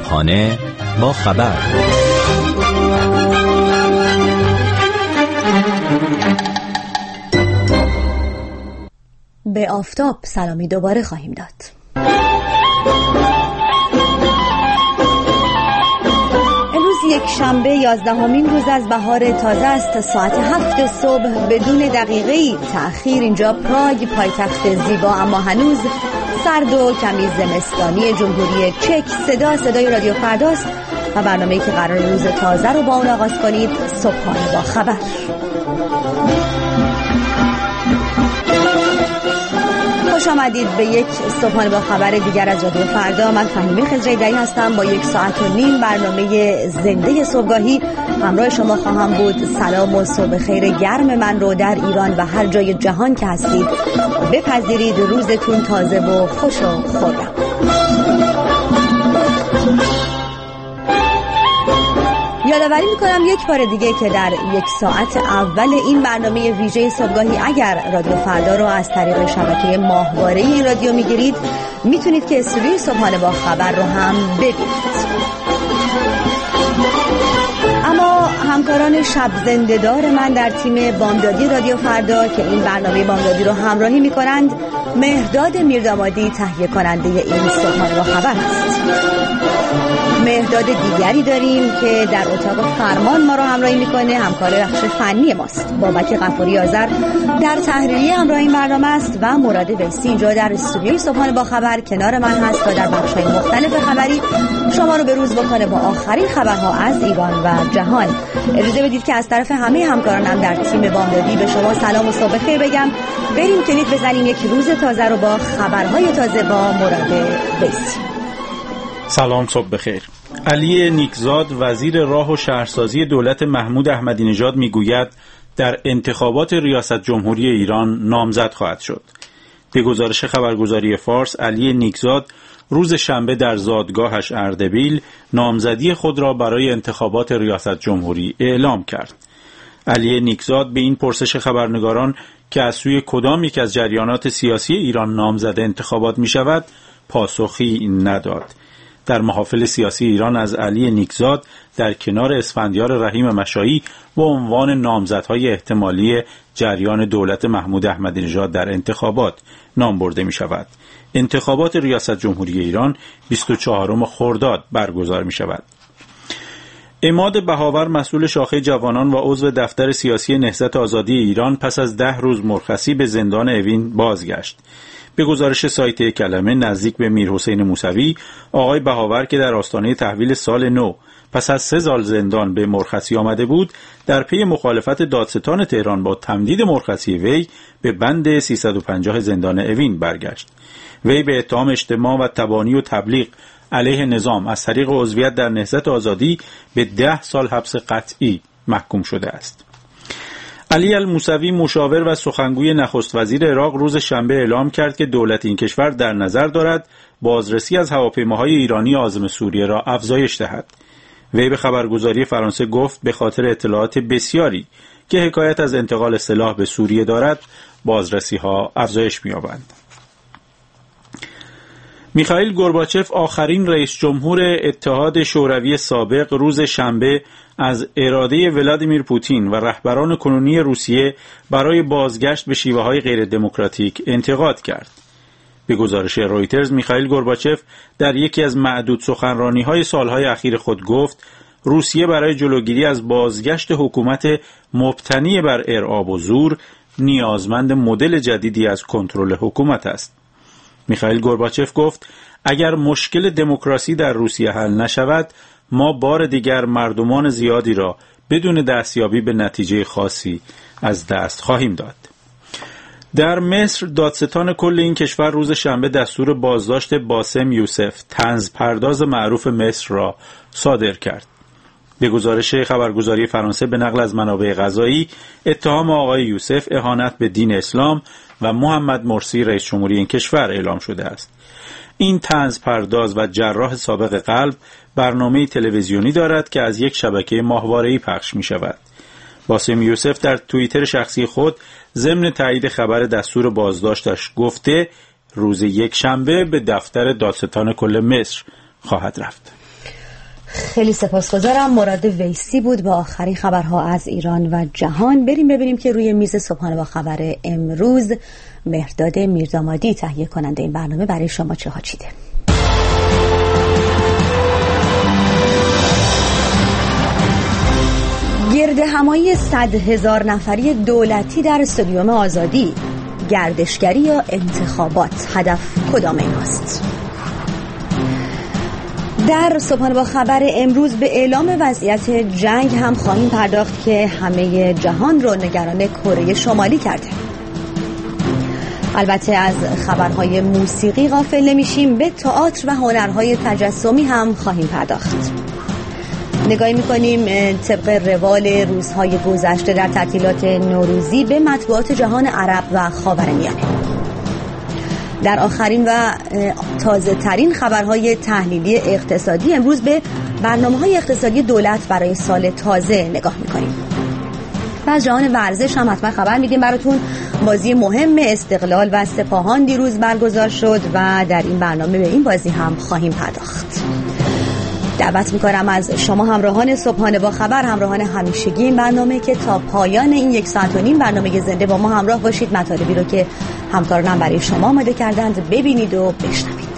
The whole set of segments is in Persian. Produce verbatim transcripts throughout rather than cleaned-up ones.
صبحانه با خبر. به آفتاب سلامی دوباره خواهیم داد. امروز یک شنبه یازدهمین روز از بهار تازه است. ساعت هفت صبح بدون دقیقه‌ای تأخیر اینجا پراگ، پایتخت زیبا اما هنوز سرد و کمی زمستانی جمهوری چک. صدا صدای رادیو فرداست و برنامه‌ای که قرار روز تازه رو با اون آغاز کنید. صبحانه با خبر. خوش آمدید به یک صبحانه با خبر دیگر از رادیو فردا. من فهیمه خضرایدری هستم. با یک ساعت و نیم برنامه زنده صبحگاهی همراه شما خواهم بود. سلام و صبح خیر گرم من رو در ایران و هر جای جهان که هستید بپذیرید. روزتون تازه و خوش و خورم. یادآوری میکنم یک بار دیگه که در یک ساعت اول این برنامه ویژه صبحگاهی اگر رادیو فردا رو از طریق شبکه ماهواره این رادیو میگیرید میتونید که استودیوی صبحانه با خبر رو هم ببینید. اما همکاران شب زنده‌دار من در تیم بامدادی رادیو فردا که این برنامه بامدادی رو همراهی میکنند، مهرداد میردامادی تهیه کننده این صبحانه با خبر است. مهرداد دیگری داریم که در اتاق فرمان ما رو همراهی میکنه، همکار بخش فنی ماست. بابک غفوری آذر در تحریریه همراه این برنامه است و مراد ویسی اینجا در استودیوی صبحانه با خبر کنار من هست تا در بخش‌های مختلف خبری شما رو به روز بکنه با آخرین خبرها از ایران و جهان. اجازه بدید که از طرف همه همکارانم در تیم بامدادی به شما سلام و صبح خیر بگم. بریم کلید بزنیم یک روز تازه رو با خبرهای تازه با مراد ویسی. سلام، صبح بخیر. علی نیکزاد وزیر راه و شهرسازی دولت محمود احمدی نژاد میگوید در انتخابات ریاست جمهوری ایران نامزد خواهد شد. به گزارش خبرگزاری فارس، علی نیکزاد روز شنبه در زادگاهش اردبیل نامزدی خود را برای انتخابات ریاست جمهوری اعلام کرد. علی نیکزاد به این پرسش خبرنگاران که از سوی کدام یک از جریانات سیاسی ایران نامزد انتخابات می شود پاسخی نداد. در محافل سیاسی ایران از علی نیکزاد در کنار اسفندیار رحیم مشایی با عنوان نامزدهای احتمالی جریان دولت محمود احمدی نژاد در انتخابات نام برده می شود. انتخابات ریاست جمهوری ایران بیست و چهارم خرداد برگزار می شود. عماد بهاور مسئول شاخه جوانان و عضو دفتر سیاسی نهضت آزادی ایران پس از ده روز مرخصی به زندان اوین بازگشت. به گزارش سایت کلمه نزدیک به میرحسین موسوی، آقای بهاور که در آستانه تحویل سال نو پس از سه سال زندان به مرخصی آمده بود، در پی مخالفت دادستان تهران با تمدید مرخصی وی به بند سیصد و پنجاه زندان اوین برگشت. وی به اتهام اجتماع و تبانی و تبلیغ علیه نظام از طریق عضویت در نهضت آزادی به ده سال حبس قطعی محکوم شده است. علی الموسوی مشاور و سخنگوی نخست وزیر عراق روز شنبه اعلام کرد که دولت این کشور در نظر دارد بازرسی از هواپیماهای ایرانی عازم سوریه را افزایش دهد. وی به خبرگزاری فرانسه گفت به خاطر اطلاعات بسیاری که حکایت از انتقال سلاح به سوریه دارد بازرسی ها افزایش می‌یابند. میخائیل گورباچف آخرین رئیس جمهور اتحاد شوروی سابق روز شنبه از اراده ولادیمیر پوتین و رهبران کنونی روسیه برای بازگشت به شیوه‌های غیر دموکراتیک انتقاد کرد. به گزارش رویترز، میخائیل گورباچف در یکی از معدود سخنرانی‌های سالهای اخیر خود گفت روسیه برای جلوگیری از بازگشت حکومت مبتنی بر ارعاب و زور نیازمند مدل جدیدی از کنترل حکومت است. میخائیل گورباچف گفت اگر مشکل دموکراسی در روسیه حل نشود ما بار دیگر مردمان زیادی را بدون دستیابی به نتیجه خاصی از دست خواهیم داد. در مصر دادستان کل این کشور روز شنبه دستور بازداشت باسم یوسف طنز پرداز معروف مصر را صادر کرد. به گزارش خبرگزاری فرانسه به نقل از منابع قضایی، اتهام آقای یوسف اهانت به دین اسلام و محمد مرسی رئیس جمهوری این کشور اعلام شده است. این طنز پرداز و جراح سابق قلب برنامه تلویزیونی دارد که از یک شبکه ماهواره‌ای پخش می شود. باسم یوسف در توییتر شخصی خود ضمن تایید خبر دستور بازداشتش گفته روز یک شنبه به دفتر دادستان کل مصر خواهد رفت. خیلی سپاسگزارم. مراد ویسی بود با آخرین خبرها از ایران و جهان. بریم ببینیم که روی میز صبحانه با خبر امروز مهرداد میردامادی تهیه کننده این برنامه برای شما چه ها چیده. گرد همایی صد هزار نفری دولتی در استادیوم آزادی، گردشگری یا انتخابات، هدف کدام ایناست؟ در صبحانه با خبر امروز به اعلام وضعیت جنگ هم خواهیم پرداخت که همه جهان رو نگران کره شمالی کرده. البته از خبرهای موسیقی غافل نمیشیم، به تئاتر و هنرهای تجسمی هم خواهیم پرداخت. نگاهی میکنیم طبق روال روزهای گذشته در تعطیلات نوروزی به مطبوعات جهان عرب و خاورمیانه. در آخرین و تازه ترین خبرهای تحلیلی اقتصادی امروز به برنامه‌های اقتصادی دولت برای سال تازه نگاه میکنیم. و از جهان ورزش هم حتما خبر میدیم براتون. بازی مهم استقلال و سپاهان دیروز برگزار شد و در این برنامه به این بازی هم خواهیم پرداخت. دعوت میکنم از شما همراهان صبحانه با خبر، همراهان همیشگی این برنامه که تا پایان این یک ساعت و نیم برنامه زنده با ما همراه باشید. مطالبی رو که همکارانم برای شما آماده کردند ببینید و بشنوید.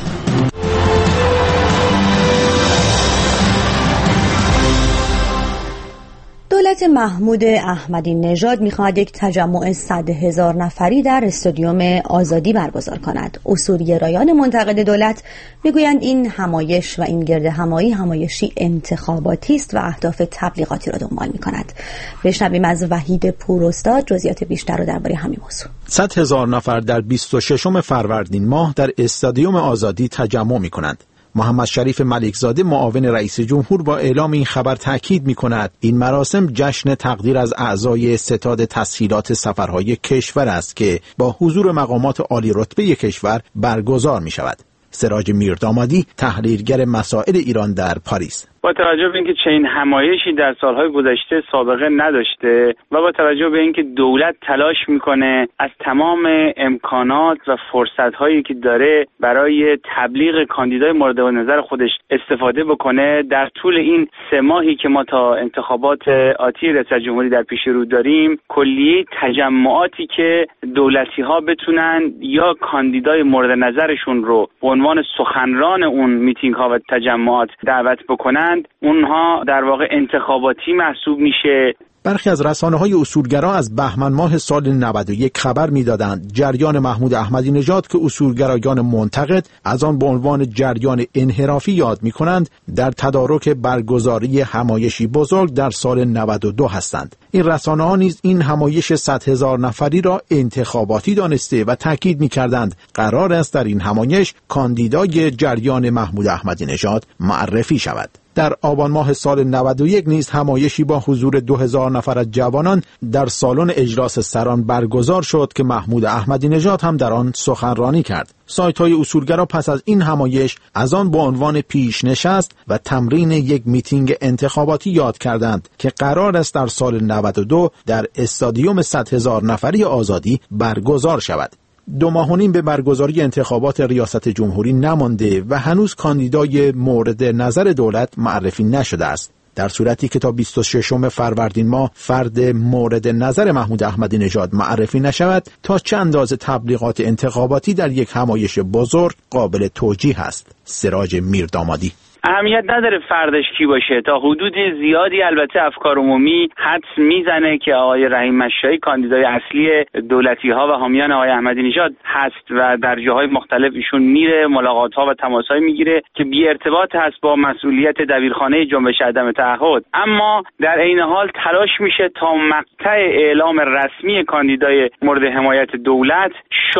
دولت محمود احمدی نژاد می‌خواهد یک تجمع صد هزار نفری در استادیوم آزادی برگزار کند. اصولگرایان منتقد دولت میگویند این همایش و این گرد همایی همایشی انتخاباتی است و اهداف تبلیغاتی را دنبال می‌کند. بشنویم از وحید پوراستاد جزئیات بیشتر را درباره همین موضوع. صد هزار نفر در بیست و ششم فروردین ماه در استادیوم آزادی تجمع می‌کنند. محمد شریف ملکزاده معاون رئیس جمهور با اعلام این خبر تاکید می‌کند این مراسم جشن تقدیر از اعضای ستاد تسهیلات سفرهای کشور است که با حضور مقامات عالی رتبه کشور برگزار می‌شود. سراج میردامادی، تحلیلگر مسائل ایران در پاریس: با توجه به اینکه چنین همایشی در سالهای گذشته سابقه نداشته و با توجه به اینکه دولت تلاش میکنه از تمام امکانات و فرصت‌هایی که داره برای تبلیغ کاندیدای مورد نظر خودش استفاده بکنه، در طول این سه ماهی که ما تا انتخابات آتی ریاست جمهوری در پیش رو داریم، کلیه تجمعاتی که دولتی‌ها بتونن یا کاندیدای مورد نظرشون رو به عنوان سخنران اون میتینگ‌ها و تجمعات دعوت بکنن، اونها در واقع انتخاباتی محسوب میشه. برخی از رسانه‌های اصولگرا از بهمن ماه سال نود و یک خبر می‌دادند جریان محمود احمدی نژاد که اصولگرایان منتقد از آن به عنوان جریان انحرافی یاد می‌کنند، در تدارک برگزاری همایشی بزرگ در سال نود و دو هستند. این رسانه‌ها نیز این همایش صد هزار نفری را انتخاباتی دانسته و تاکید می‌کردند قرار است در این همایش کاندیدای جریان محمود احمدی نژاد معرفی شود. در آبان ماه سال نود و یک نیز همایشی با حضور دو هزار نفر از جوانان در سالن اجلاس سران برگزار شد که محمود احمدی نژاد هم در آن سخنرانی کرد. سایت‌های اصولگرا پس از این همایش از آن با عنوان پیشنشست و تمرین یک میتینگ انتخاباتی یاد کردند که قرار است در سال نود و دو در استادیوم صد هزار نفری آزادی برگزار شود. دو ماه و نیم به برگزاری انتخابات ریاست جمهوری نمانده و هنوز کاندیدای مورد نظر دولت معرفی نشده است. در صورتی که تا بیست و ششم فروردین ماه فرد مورد نظر محمود احمدی نژاد معرفی نشود، تا چه اندازه تبلیغات انتخاباتی در یک همایش بزرگ قابل توجیه است. سراج میردامادی: اهمیت نداره فردش کی باشه، تا حدود زیادی البته افکار عمومی حدس میزنه که آقای رحیم مشایی کاندیدای اصلی دولتی ها و حامیان آقای احمدی نژاد هست و در جاهای مختلف ایشون میره، ملاقات ها و تماس‌های میگیره که بی ارتباط هست با مسئولیت دبیرخانه جنبش عدم تعهد. اما در عین حال تلاش میشه تا مقطع اعلام رسمی کاندیدای مورد حمایت دولت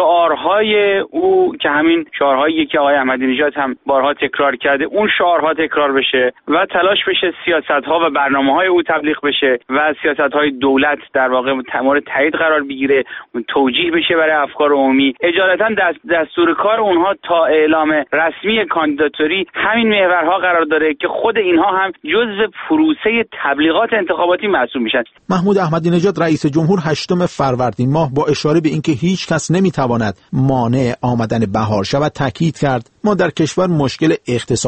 شعارهای او که همین شعارهایی که آقای احمدی نژاد هم بارها تکرار کرده، اون شعارها تکرار بشه و تلاش بشه سیاست‌ها و برنامه‌های او تبلیغ بشه و سیاست‌های دولت در واقع مورد تایید قرار بگیره، توجیه بشه برای افکار عمومی. اجالتا دست دستور کار اونها تا اعلام رسمی کاندیداتوری همین محورها قرار داره که خود اینها هم جزء پروسه تبلیغات انتخاباتی محسوب میشن. محمود احمدی نژاد رئیس جمهور هشتم فروردین ماه با اشاره به اینکه هیچ کس نمیتواند مانع آمدن بهار شود تاکید کرد: ما در کشور مشکل اقتصادی نداریم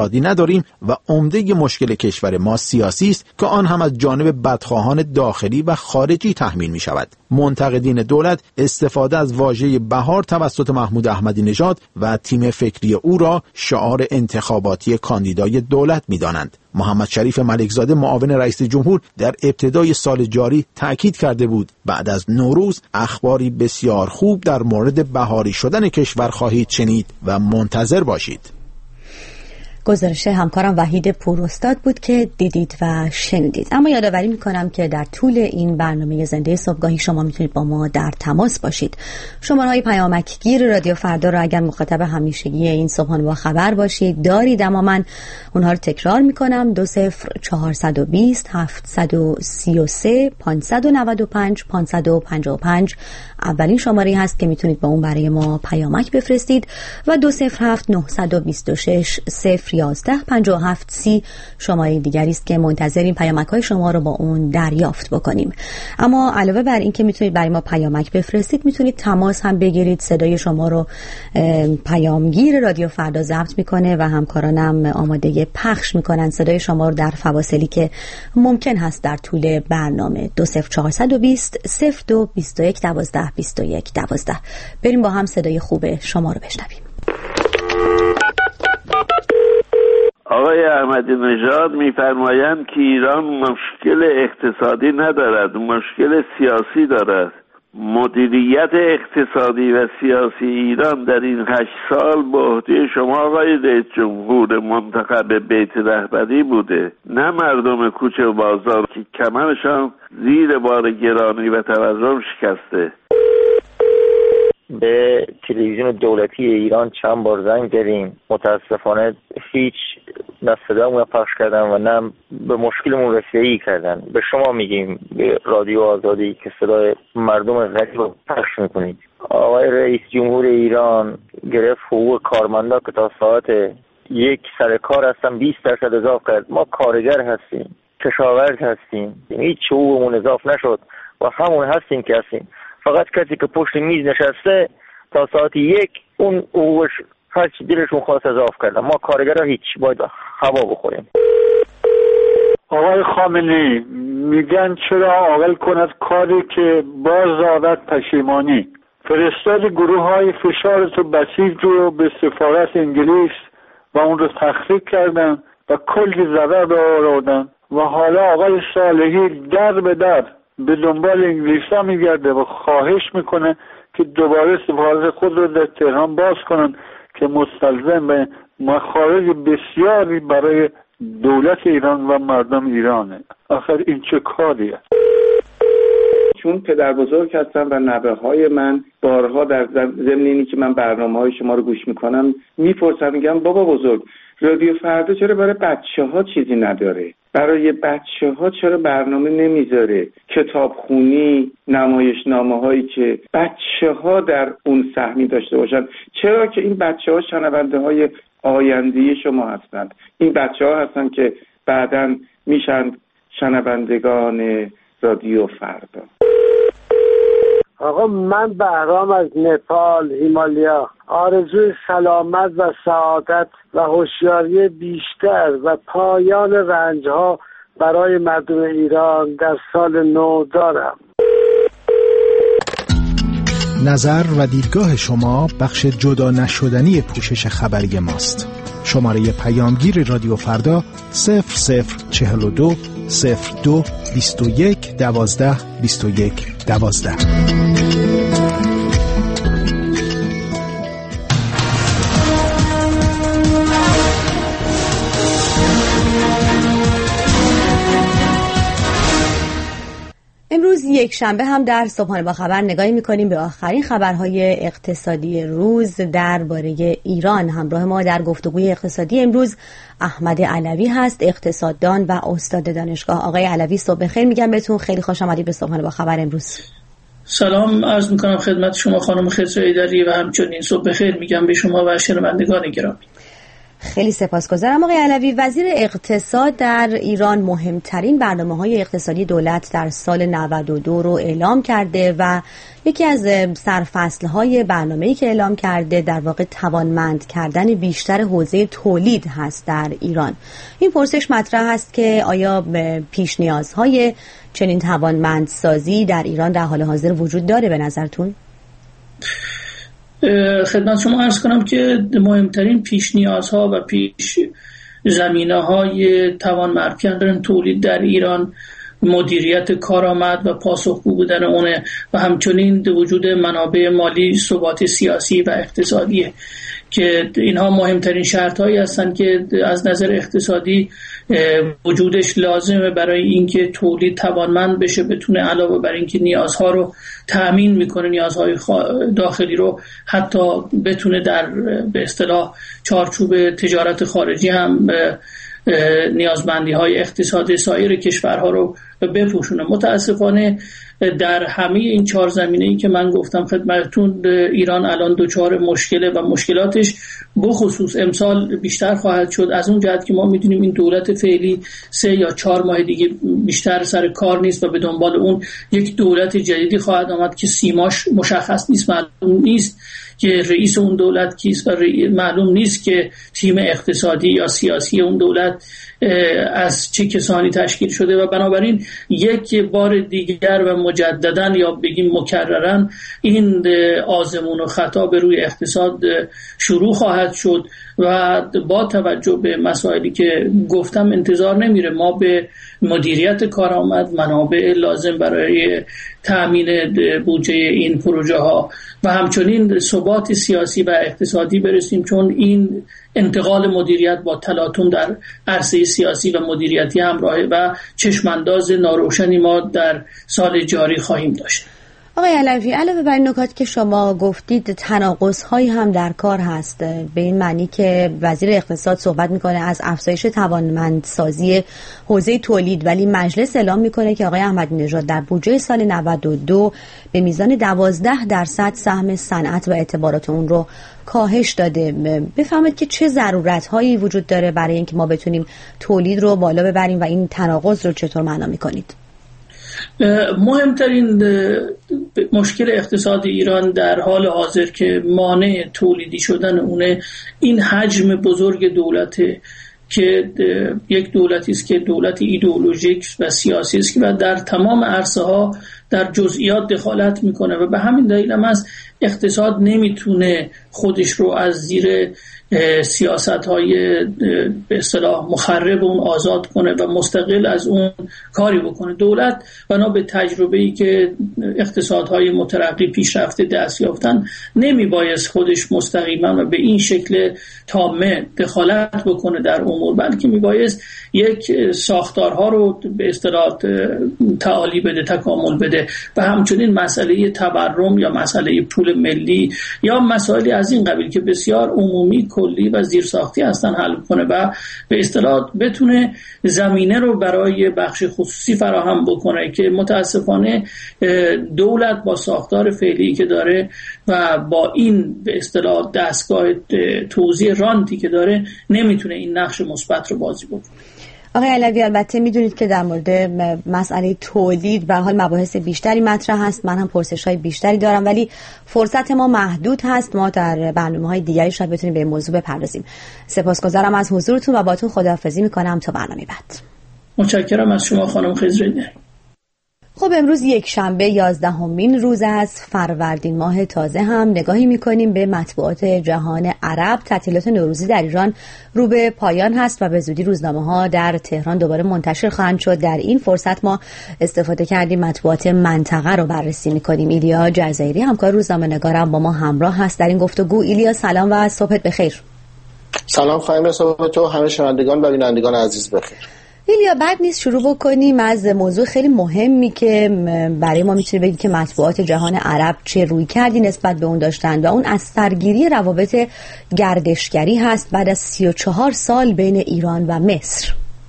داریم و عمده مشکل کشور ما سیاسی است که آن هم از جانب بدخواهان داخلی و خارجی تحمیل می شود. منتقدین دولت استفاده از واژه بهار توسط محمود احمدی نژاد و تیم فکری او را شعار انتخاباتی کاندیدای دولت می دانند. محمد شریف ملکزاده معاون رئیس جمهور در ابتدای سال جاری تأکید کرده بود بعد از نوروز اخباری بسیار خوب در مورد بهاری شدن کشور خواهید شنید و منتظر باشید. گزارش همکارم وحید پوراستاد بود که دیدید و شنیدید. اما یادآوری میکنم که در طول این برنامه زنده صبحگاهی شما میتونید با ما در تماس باشید. شماره‌های پیامک گیر رادیو فردا را اگر مخاطب همیشگی این صبحانه با خبر باشید دارید، اما من اونها رو تکرار میکنم: دو صفر چهارصد و بیست هفتصد و سی و سه پانصد و نود و پنج پانصد و پنجاه و پنج اولین شماره هست که میتونید با اون برای ما پیامک بفرستید و دو صفر هفت نهصد و بیست و شش صفر یازده پنجاه و هفت سی شماره دیگری است که منتظریم پیامک های شما رو با اون دریافت بکنیم. اما علاوه بر این که میتونید برای ما پیامک بفرستید، میتونید تماس هم بگیرید. صدای شما رو پیامگیر رادیو فردا ضبط میکنه و همکارانم آماده پخش میکنن صدای شما رو در فواصلی که ممکن هست در طول برنامه. دو صفر چهارصد و بیست صفر دو بیست و یک دوازده بیست و یک دوازده. بریم با هم صدای خوب شما رو بشنویم. آقای احمدی نژاد می‌فرمایند که ایران مشکل اقتصادی ندارد، مشکل سیاسی دارد. مدیریت اقتصادی و سیاسی ایران در این هشت سال به عهده شما آقای رئیس جمهور منتخب بیت رهبری بوده، نه مردم کوچه و بازار که کمرشان زیر بار گرانی و تورم شکسته. به تلویزیون دولتی ایران چند بار زنگ زدیم، متاسفانه هیچ نه صدامون پخش کردن و نه به مشکلمون رسیدگی کردن. به شما میگیم، به رادیو آزادی که صدای مردم غریب رو پخش میکنید. آقای رئیس جمهور ایران گرفت حقوق کارمندا که تا ساعت یک سر کار هستن بیست درصد اضافه کرد. ما کارگر هستیم، کشاورز هستیم، هیچ حقوقمون اضافه نشد و همون هستیم که هستیم. فقط کسی که پشت میز نشسته تا ساعت یک اون حقوقش هر چی دلشون خواست اضافه کردن. ما کارگرها هیچ، باید هوا بخوریم. آقای خامنه‌ای میگن چرا عاقل کند کاری که باز آورد پشیمانی. فرستاد گروه های فشار تو بسیج رو به سفارت انگلیس و اون رو تخریب کردن و کلی ضرر به آوردن و حالا آقای صالحی در به در به دنبال انگلیس‌ها میگرده و خواهش میکنه که دوباره سفارت خود رو در تهران باز کنن که مستلزم به مخارج بسیاری برای دولت ایران و مردم ایرانه. آخر این چه کاریه؟ چون پدر بزرگ هستم و نوه های من بارها در ضمن اینی که من برنامه های شما رو گوش میکنم میپرسم، میگم بابا بزرگ رادیو فردا چرا برای بچه ها چیزی نداره؟ برای بچه ها چرا برنامه نمیذاره؟ کتابخونی، نمایشنامه هایی که بچه ها در اون سهمی داشته باشن. چرا که این بچه ها شنونده های آینده شما هستند. این بچه ها هستن که بعداً میشن شنوندگان رادیو فردا. آقا من بهرام از نپال، هیمالیا، آرزوی سلامت و سعادت و هوشیاری بیشتر و پایان رنجها برای مردم ایران در سال نو دارم. نظر و دیدگاه شما بخش جدا نشدنی پوشش خبری ماست. شماره پیامگیر رادیو فردا صفر صفر چهل و دو صفر دو بیست و یک دوازده بیست و یک دوازده. امروز یک شنبه هم در صبحانه با خبر نگاهی می‌کنیم به آخرین خبرهای اقتصادی روز درباره ایران. همراه ما در گفتگوی اقتصادی امروز احمد علوی هست، اقتصاددان و استاد دانشگاه. آقای علوی صبح بخیر میگم بهتون، خیلی خوش آمدید به صبحانه با خبر امروز. سلام عرض می‌کنم خدمت شما خانم خضر ایدری و همچنین صبح بخیر میگم به شما و شنوندگان گرامی. خیلی سپاسگزارم آقای علوی. وزیر اقتصاد در ایران مهمترین برنامه‌های اقتصادی دولت در سال نود و دو رو اعلام کرده و یکی از سرفصل‌های برنامه‌ای که اعلام کرده در واقع توانمند کردن بیشتر حوزه تولید هست در ایران. این پرسش مطرح است که آیا پیش نیازهای چنین توانمندسازی در ایران در حال حاضر وجود داره به نظرتون؟ خدمت شما عرض کنم که مهمترین پیش نیازها و پیش زمینه‌های توانمند کردن تولید در ایران مدیریت کارآمد و پاسخگو بودن اونه و همچنین وجود منابع مالی، ثبات سیاسی و اقتصادیه که اینها مهمترین شرط‌هایی هستند که از نظر اقتصادی وجودش لازمه برای اینکه تولید توانمند بشه، بتونه علاوه بر اینکه نیازها رو تأمین میکنه، نیازهای داخلی رو حتی بتونه در به اصطلاح چارچوب تجارت خارجی هم نیازمندی های اقتصادی سایر کشورها رو بپوشونه. متاسفانه در همه این چهار زمینه‌ای که من گفتم خدمتتون ایران الان دچار مشکله و مشکلاتش بخصوص امسال بیشتر خواهد شد، از اون جهت که ما میدونیم این دولت فعلی سه یا چهار ماه دیگه بیشتر سر کار نیست و به دنبال اون یک دولت جدیدی خواهد آمد که سیماش مشخص نیست، معلوم نیست که رئیس اون دولت کیست و معلوم نیست که تیم اقتصادی یا سیاسی اون دولت از چه کسانی تشکیل شده و بنابراین یک بار دیگر و مجددا یا بگیم مکررن این آزمون و خطا به روی اقتصاد شروع خواهد شد و با توجه به مسائلی که گفتم انتظار نمیره ما به مدیریت کارآمد، منابع لازم برای تأمین بودجه این پروژه ها و همچنین ثبات سیاسی و اقتصادی برسیم، چون این انتقال مدیریت با تلاطم در عرصه سیاسی و مدیریتی همراهه و چشمانداز ناروشنی ما در سال جاری خواهیم داشت. آقای علوی، علاوه بر این نکات که شما گفتید تناقض‌هایی هم در کار هست، به این معنی که وزیر اقتصاد صحبت میکنه از افزایش توانمندسازی حوزه تولید ولی مجلس اعلام میکنه که آقای احمدی نژاد در بودجه سال نود و دو به میزان دوازده درصد سهم صنعت و اعتبارات اون رو کاهش داده. بفهمید که چه ضرورت‌هایی وجود داره برای اینکه ما بتونیم تولید رو بالا ببریم و این تناقض رو چطور معنا میکنید؟ مهمترین مشکل اقتصاد ایران در حال حاضر که مانع تولیدی شدن اونه این حجم بزرگ دولته که یک دولتی است که دولت ایدئولوژیک و سیاسی است و در تمام عرصه ها در جزئیات دخالت میکنه و به همین دلیل هم از اقتصاد نمیتونه خودش رو از زیر سیاست های به اصطلاح مخرب اون آزاد کنه و مستقل از اون کاری بکنه. دولت بنا به تجربه‌ای که اقتصادهای مترقی پیشرفته دست یافتن نمیبایست خودش مستقیما و به این شکل تامه دخالت بکنه در امور، بلکه میبایست یک ساختارها رو به اصطلاح تعالی بده، تکامل بده و همچنین مسئله تورم یا مسئله پول ملی یا مسائلی از این قبیل که بسیار عمومی کلی و زیرساختی هستن حل کنه و به اصطلاح بتونه زمینه رو برای بخش خصوصی فراهم بکنه که متاسفانه دولت با ساختار فعلی که داره و با این به اصطلاح دستگاه توزیع رانتی که داره نمیتونه این نقش مثبت رو بازی بکنه. آقای علوی، البته میدونید که در مورد مسئله تولید به حال مباحث بیشتری مطرح هست، من هم پرسش‌های بیشتری دارم ولی فرصت ما محدود هست، ما در برنامه‌های دیگری شاید بتونیم به این موضوع بپردازیم. سپاسگزارم از حضورتون و باهاتون خداحافظی میکنم تا برنامه بعد. متشکرم از شما خانم خضرایی. خب امروز یک شنبه یازدهمین روز از فروردین ماه تازه هم نگاهی میکنیم به مطبوعات جهان عرب. تعطیلات نوروزی در ایران رو به پایان هست و به زودی روزنامه ها در تهران دوباره منتشر خواهند شد. در این فرصت ما استفاده کردیم مطبوعات منطقه رو بررسی میکنیم. ایلیا جزایری همکار روزنامه نگارم با ما همراه هست در این گفتگو. ایلیا سلام و صبحت بخیر. سلام خانم، صبح تو همه شنوندگان و بینندگان عزیز بخیر. ایلیا، بعد نیست شروع بکنیم از موضوع خیلی مهمی که برای ما میتونه بگی که مطبوعات جهان عرب چه روی کردی نسبت به اون داشتن و اون از سرگیری روابط گردشگری هست بعد از سی و چهار سال بین ایران و مصر.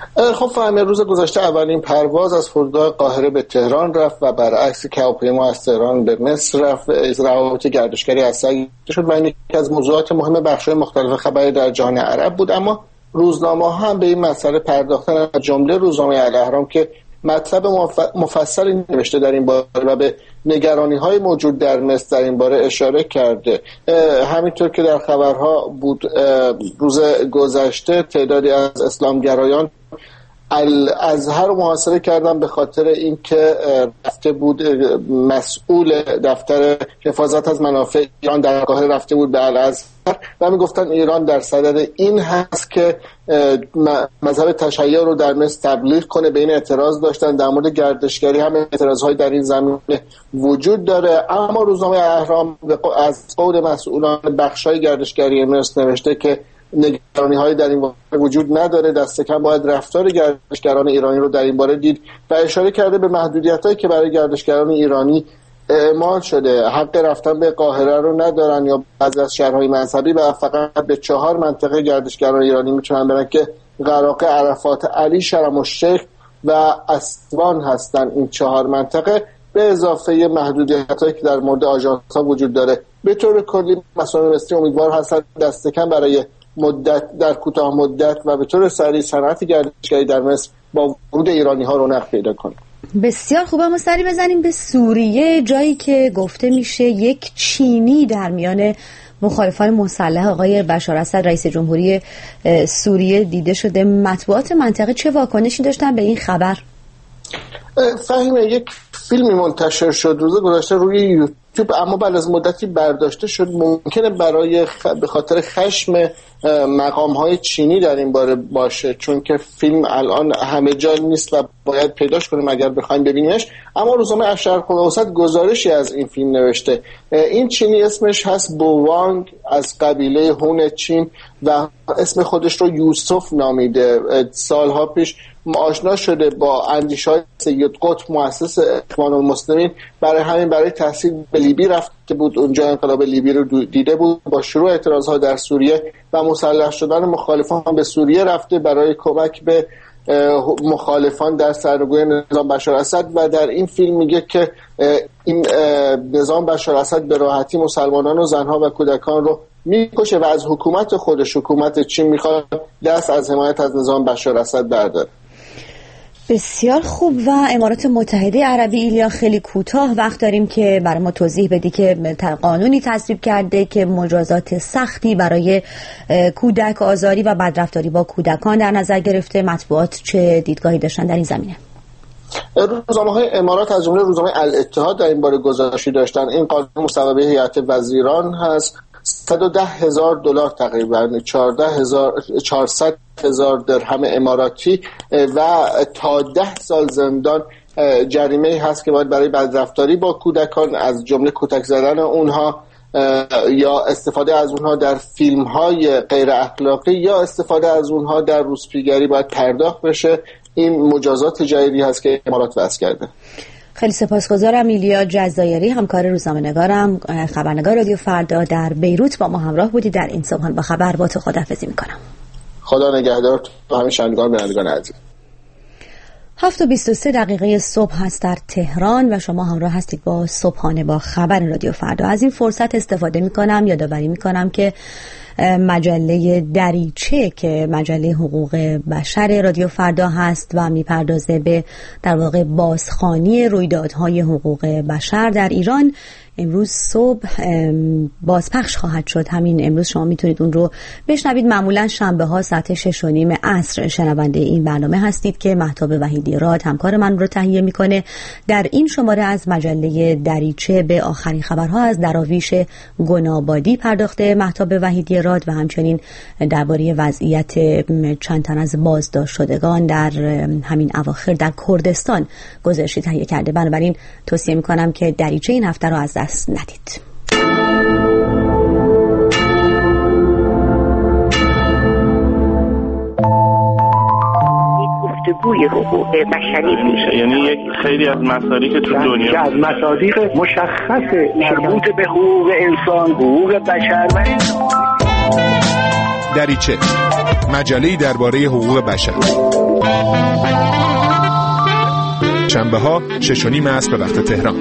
خب فهمی روز گذشته اولین پرواز از فرودگاه قاهره به تهران رفت و برعکس که هواپیما از تهران به مصر رفت. روابط گردشگری از سر شد و این یکی از موضوعات مهم بخش‌های مختلف خبری در جهان عرب بود. اما روزنامه‌ها هم به این مسئله پرداختن، از جمله روزنامه الاهرام که مطلب مفصلی نوشته در این باره و به نگرانی‌های موجود در مصر در این باره اشاره کرده. همینطور که در خبرها بود روز گذشته تعدادی از اسلامگرایان الازهر رو محاصره کردن به خاطر اینکه رفته بود مسئول دفتر حفاظت از منافع ایران در قاهره رفته بود به الازهر و میگفتن ایران در صدد این هست که مذهب تشیع رو در مصر تبلیغ کنه. به این اعتراض داشتن. در مورد گردشگری هم اعتراض‌های در این زمینه وجود داره. اما روزنامه اهرام از قول مسئولان بخش‌های گردشگری مصر نوشته که نگرانی‌هایی در این باره وجود نداره، دست کم باید رفتار گردشگران ایرانی رو در این باره دید و اشاره کرده به محدودیت‌هایی که برای گردشگران ایرانی اعمال شده. حق رفتن به قاهره رو ندارن یا بعضی از شهرهای مذهبی و فقط به چهار منطقه گردشگران ایرانی میتونن برن که قراق، عرفات، علی، شرم الشیخ و اسوان هستن. این چهار منطقه به اضافه محدودیت‌هایی که در مورد آژانس‌ها وجود داره. به طور کلی مسئولان مصری امیدوار هستند دست کم برای مدت در کوتاه مدت و به طور سریع صنعت گردشگری در مصر با ورود ایرانی‌ها رونق پیدا کنه. بسیار خوب. اما سری بزنیم به سوریه، جایی که گفته میشه یک چینی در میان مخالفان مسلح آقای بشار اسد رئیس جمهوری سوریه دیده شده. مطبوعات منطقه چه واکنشی داشتن به این خبر؟ فهیمه یک فیلمی منتشر شد روز گذشته روی یوتیوب، اما بعد از مدتی برداشته شد. ممکنه برای خ... به خاطر خشم مقام‌های چینی در این باره باشه، چون که فیلم الان همه جا نیست و باید پیداش کنیم اگر بخوایم ببینیمش. اما روزنامه الشرق الاوسط گزارشی از این فیلم نوشته. این چینی اسمش هست بووانگ، از قبیله هون چین و اسم خودش رو یوسف نامیده. سالها پیش آشنا شده با اندیشه‌های سید قطب مؤسس اخوان المسلمین، برای همین برای تحصیل به لیبی رفته بود. اونجا انقلاب لیبی رو دیده بود. با شروع اعتراض‌ها در سوریه و مسلح شدن مخالفان به سوریه رفته برای کمک به مخالفان در سرنگونی نظام بشار اسد و در این فیلم میگه که این نظام بشار اسد به راحتی مسلمانان و زنها و کودکان رو میکشه و از حکومت خودش، حکومت چین، میخواد دست از حمایت از نظام بشار اسد برداره. بسیار خوب. و امارات متحده عربی، ایلیا خیلی کوتاه وقت داریم که برای ما توضیح بدی که قانونی تصویب کرده که مجازات سختی برای کودک آزاری و بدرفتاری با کودکان در نظر گرفته. مطبوعات چه دیدگاهی داشتن در این زمینه؟ روزنامه‌های امارات از جمله روزنامه الاتحاد در این باره گزارشی داشتن. این قانون مصوبه هیئت وزیران هست. صد و ده هزار دلار تقریبا چهارده هزار چهارصد هزار درهم اماراتی و تا ده سال زندان جریمه هست که باید برای بدرفتاری با کودکان، از جمله کتک زدن اونها یا استفاده از اونها در فیلم های غیر اخلاقی یا استفاده از اونها در روسپیگری باید پرداخت بشه. این مجازات جدیدی هست که امارات وضع کرده. خیلی سپاسگزارم. ایلیا جزایری، همکار روزنامه‌نگارم، خبرنگار رادیو فردا در بیروت با ما همراه بودی در این صبحان با خبر. با تو خداحافظی میکنم. خدا نگهدار تو همه شنوندگان بینندگان عزیز. هفت و بیست و سه دقیقه صبح هست در تهران و شما همراه هستید با صبحانه با خبر رادیو فردا. از این فرصت استفاده میکنم یادآوری میکنم که مجله دریچه که مجله حقوق بشر رادیو فردا هست و میپردازه به در واقع بازخوانی رویدادهای حقوق بشر در ایران، امروز صبح بازپخش خواهد شد. همین امروز شما میتونید اون رو بشنوید. معمولا شنبه ها ساعت شش و نیم عصر شنونده این برنامه هستید که مهتاب وحیدی راد همکار من رو تهیه میکنه. در این شماره از مجله دریچه به آخرین خبرها از دراویش گنابادی پرداخته مهتاب وحیدی راد و همچنین درباره وضعیت چند تن از بازداشت شدگان در همین اواخر در کردستان گزارشی تهیه کرده. بنابراین توصیه میکنم که دریچه این هفته رو از دست ندید. گفتگوی حقوق بشری میشه، یعنی یک خیلی از مصادیق تو دنیا از مصادیق مشخص مربوط به حقوق انسان، حقوق بشر و دریچه، مجله‌ای درباره حقوق بشر. شنبه‌ها شش و نیم عصر به وقت تهران.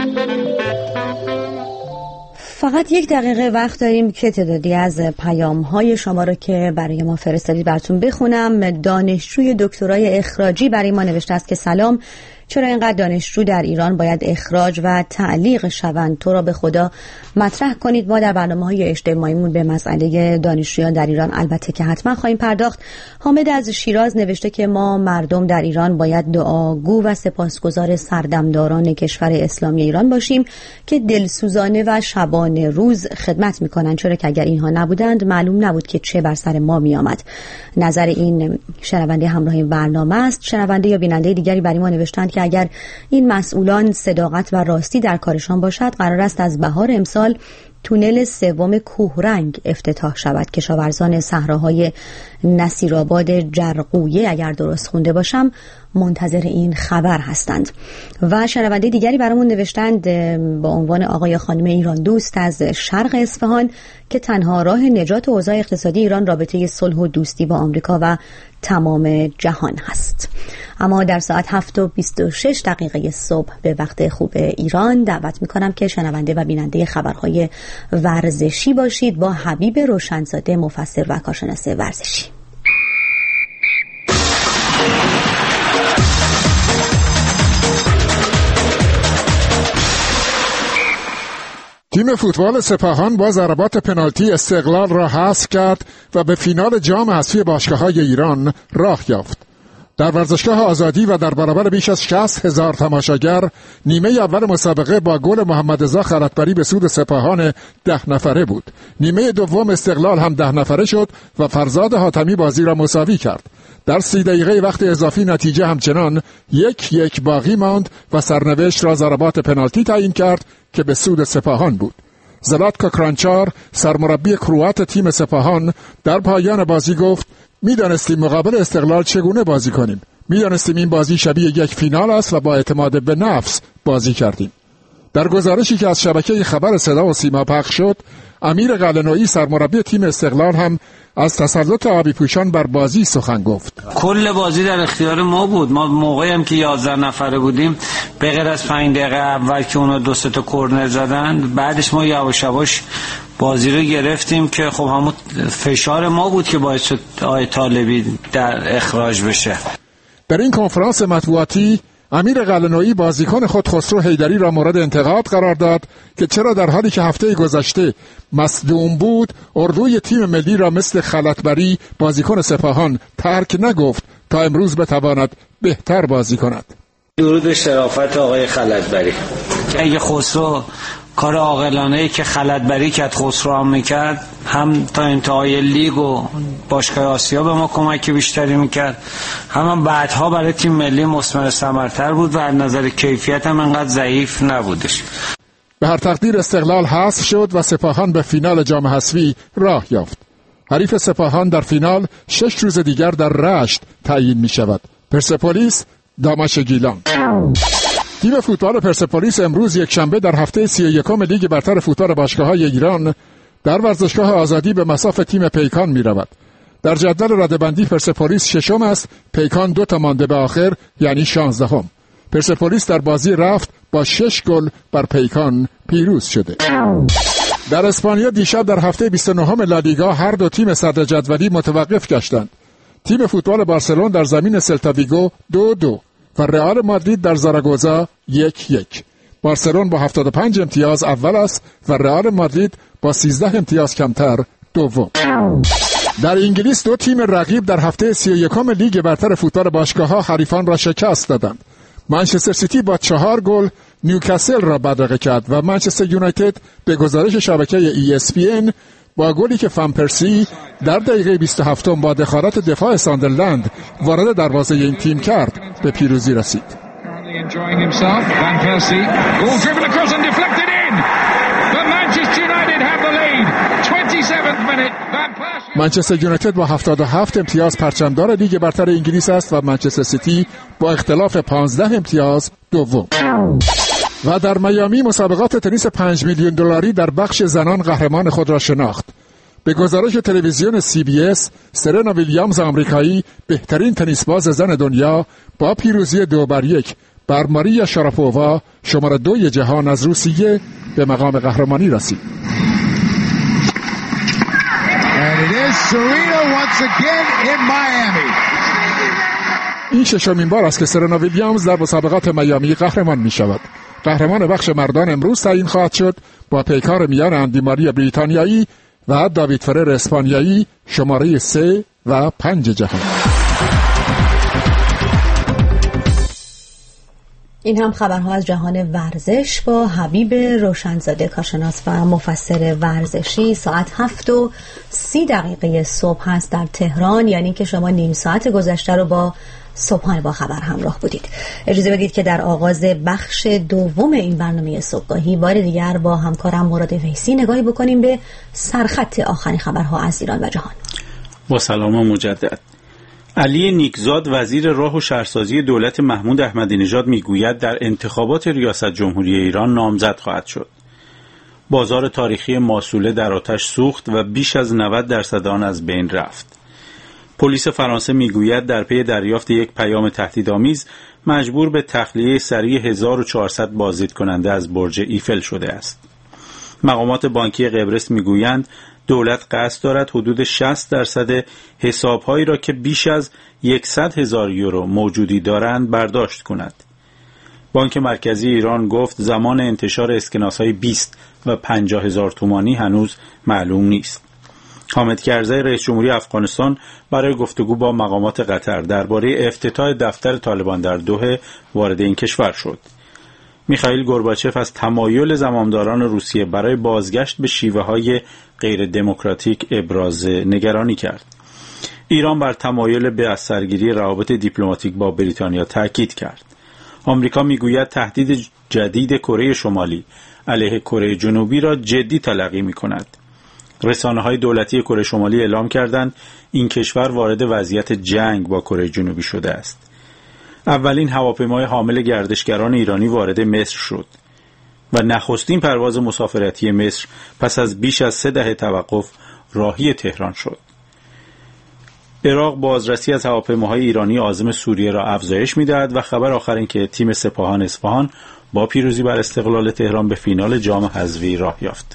فقط یک دقیقه وقت داریم که تعدادی از پیام‌های شما رو که برای ما فرستادید براتون بخونم. دانشجوی دکترای اخراجی برای ما نوشته است که سلام، چرا اینقدر دانشجو در ایران باید اخراج و تعلیق شوند؟ تو را به خدا مطرح کنید. ما در برنامه‌های اجتماعیمون به مسئله دانشجویان در ایران البته که حتما خواهیم پرداخت. حامد از شیراز نوشته که ما مردم در ایران باید دعاگو و سپاسگزار سردمداران کشور اسلامی ایران باشیم که دلسوزانه و شبانه روز خدمت میکنند، چرا که اگر اینها نبودند معلوم نبود که چه بر سر ما میآمد. نظر این شنونده همراه این برنامه است. شنونده یا بیننده دیگری برای ما نوشتند که اگر این مسئولان صداقت و راستی در کارشان باشد، قرار است از بهار امسال تونل سوم کوهرنگ افتتاح شود. کشاورزان صحراهای نصیرآباد جرقویه، اگر درست خونده باشم، منتظر این خبر هستند. و شنونده دیگری برامون نوشتند با عنوان آقای خانم ایران دوست از شرق اصفهان که تنها راه نجات اوضاع اقتصادی ایران رابطه صلح و دوستی با آمریکا و تمام جهان هست. اما در ساعت هفت و بیست و شش دقیقه صبح به وقت خوب ایران دعوت میکنم که شنونده و بیننده خبرهای ورزشی باشید با حبیب روشنزاده، مفسر و کارشناس ورزشی. تیم فوتبال سپاهان با ضربات پنالتی استقلال را حذف کرد و به فینال جام حذفی باشگاه‌های ایران راه یافت. در ورزشگاه آزادی و در برابر بیش از شصت هزار تماشاگر، نیمه اول مسابقه با گل محمد رضا خلعتبری به سود سپاهان ده نفره بود. نیمه دوم استقلال هم ده نفره شد و فرزاد حاتمی بازی را مساوی کرد. در سی دقیقه وقت اضافی نتیجه همچنان یک یک باقی ماند و سرنوشت را ضربات پنالتی تعیین کرد که به سود سپاهان بود. زلاتکو کرانچار، سرمربی کروات تیم سپاهان، در پایان بازی گفت: می‌دانستیم مقابل استقلال چگونه بازی کنیم. می‌دانستیم این بازی شبیه یک فینال است و با اعتماد به نفس بازی کردیم. در گزارشی که از شبکه خبر صدا و سیما پخش شد، امیر قلعه‌نویی سرمربی تیم استقلال هم از تسلط آبی پوشان بر بازی سخن گفت. کل بازی در اختیار ما بود. ما موقعی هم که یازده نفره بودیم، به غیر از پنج دقیقه اول که اونا دو سه تا کورنر زدن، بعدش ما یواش یواش بازی رو گرفتیم که خب همون فشار ما بود که باعث شد آقای طالبی در اخراج بشه. در این کنفرانس مطبوعاتی امیر قلعه‌نویی بازیکن خود خسرو حیدری را مورد انتقاد قرار داد که چرا در حالی که هفته گذشته مصدوم بود، اردوی تیم ملی را مثل خلعتبری بازیکن سپاهان ترک نگفت تا امروز بتواند بهتر بازی کند. درود به شرافت آقای خلعتبری. اگه خسرو کار عاقلانه‌ای که خلعتبری کرد خسرو هم میکرد، هم تا انتهای لیگ و باشگاه آسیا به ما کمک بیشتری میکرد، هم بعدها برای تیم ملی مثمر ثمرتر بود و از نظر کیفیت هم انقدر ضعیف نبودش. به هر تقدیر استقلال حذف شد و سپاهان به فینال جام حذفی راه یافت. حریف سپاهان در فینال شش روز دیگر در رشت تعیین می شود. پرسپولیس داماش گیلان. تیم فوتبال پرسپولیس امروز یک شنبه در هفته سی و یکم لیگ برتر فوتبال باشگاه‌های ایران در ورزشگاه آزادی به مصاف تیم پیکان می رود. در جدول رده‌بندی پرسپولیس ششم است، پیکان دو تا مانده به آخر، یعنی شانزدهم. پرسپولیس در بازی رفت با شش گل بر پیکان پیروز شده. در اسپانیا دیشب در هفته بیست و نهم لالیگا هر دو تیم صدر جدولی متوقف گشتند. تیم فوتبال بارسلون در زمین سلتا ویگو دو دو و رئال مادرید در زاراگوزا یک یک. بارسلون با هفتاد و پنج امتیاز اول است و رئال مادرید با سیزده امتیاز کمتر دوم. در انگلیس دو تیم رقیب در هفته سی و یکم لیگ برتر فوتبال باشگاه‌ها حریفان را شکست دادند. منچستر سیتی با چهار گل نیوکاسل را بدرقه کرد و منچستر یونایتد به گزارش شبکه ای اس پی ان با گلی که فان پرسی در دقیقه بیست و هفتم با دخالت دفاع ساندرلند وارد دروازه این تیم کرد به پیروزی رسید. منچستر یونایتد با هفتاد و هفت امتیاز پرچمدار لیگ برتر انگلیس است و منچستر سیتی با اختلاف پانزده امتیاز دوم. و در میامی مسابقات تنیس پنج میلیون دلاری در بخش زنان قهرمان خود را شناخت. به گزارش تلویزیون سی بی اس، سرنا ویلیامز آمریکایی بهترین تنیس باز زن دنیا با پیروزی دو بر یک بر ماریا شاراپووا شماره دوی جهان از روسیه به مقام قهرمانی رسید. این ششمین بار است که سرنا ویلیامز در مسابقات میامی قهرمان می شود. قهرمان بخش مردان امروز تعیین خواهد شد با پیکار میان اندی ماریا بریتانیایی و داوید فرر اسپانیایی شماره سه و پنج جهان. این هم خبرها از جهان ورزش با حبیب روشنزاده کارشناس و مفسر ورزشی. ساعت هفت و سی دقیقه صبح هست در تهران، یعنی که شما نیم ساعت گذشته رو با صبحانه با خبر همراه بودید. اجازه بدید که در آغاز بخش دوم این برنامه صبحگاهی بار دیگر با همکارم مراد ویسی نگاهی بکنیم به سرخط آخرین خبرها از ایران و جهان. با سلام مجدد. علی نیکزاد وزیر راه و شهرسازی دولت محمود احمدی نژاد میگوید در انتخابات ریاست جمهوری ایران نامزد خواهد شد. بازار تاریخی ماسوله در آتش سوخت و بیش از نود درصد آن از بین رفت. پلیس فرانسه میگوید در پی دریافت یک پیام تهدیدآمیز مجبور به تخلیه سریع هزار و چهارصد بازدید کننده از برج ایفل شده است. مقامات بانکی قبرس میگویند دولت قصد دارد حدود شصت درصد حساب‌هایی را که بیش از صد هزار یورو موجودی دارند برداشت کند. بانک مرکزی ایران گفت زمان انتشار اسکناس‌های بیست و پنجاه هزار تومانی هنوز معلوم نیست. حامد کرزی رئیس جمهوری افغانستان برای گفتگو با مقامات قطر درباره افتتاح دفتر طالبان در دوحه وارد این کشور شد. میخائیل گورباچف از تمایل زمامداران روسیه برای بازگشت به شیوه‌های غیر دموکراتیک ابراز نگرانی کرد. ایران بر تمایل به از سرگیری روابط دیپلماتیک با بریتانیا تاکید کرد. آمریکا میگوید تهدید جدید کره شمالی علیه کره جنوبی را جدی تلقی می‌کند. رسانه‌های دولتی کره شمالی اعلام کردند این کشور وارد وضعیت جنگ با کره جنوبی شده است. اولین هواپیمای حامل گردشگران ایرانی وارد مصر شد و نخستین پرواز مسافرتی مصر پس از بیش از سه دهه توقف راهی تهران شد. عراق بازرسی از هواپیماهای ایرانی عازم سوریه را افزایش می‌دهد و خبر آخر این که تیم سپاهان اصفهان با پیروزی بر استقلال تهران به فینال جام حذفی راه یافت.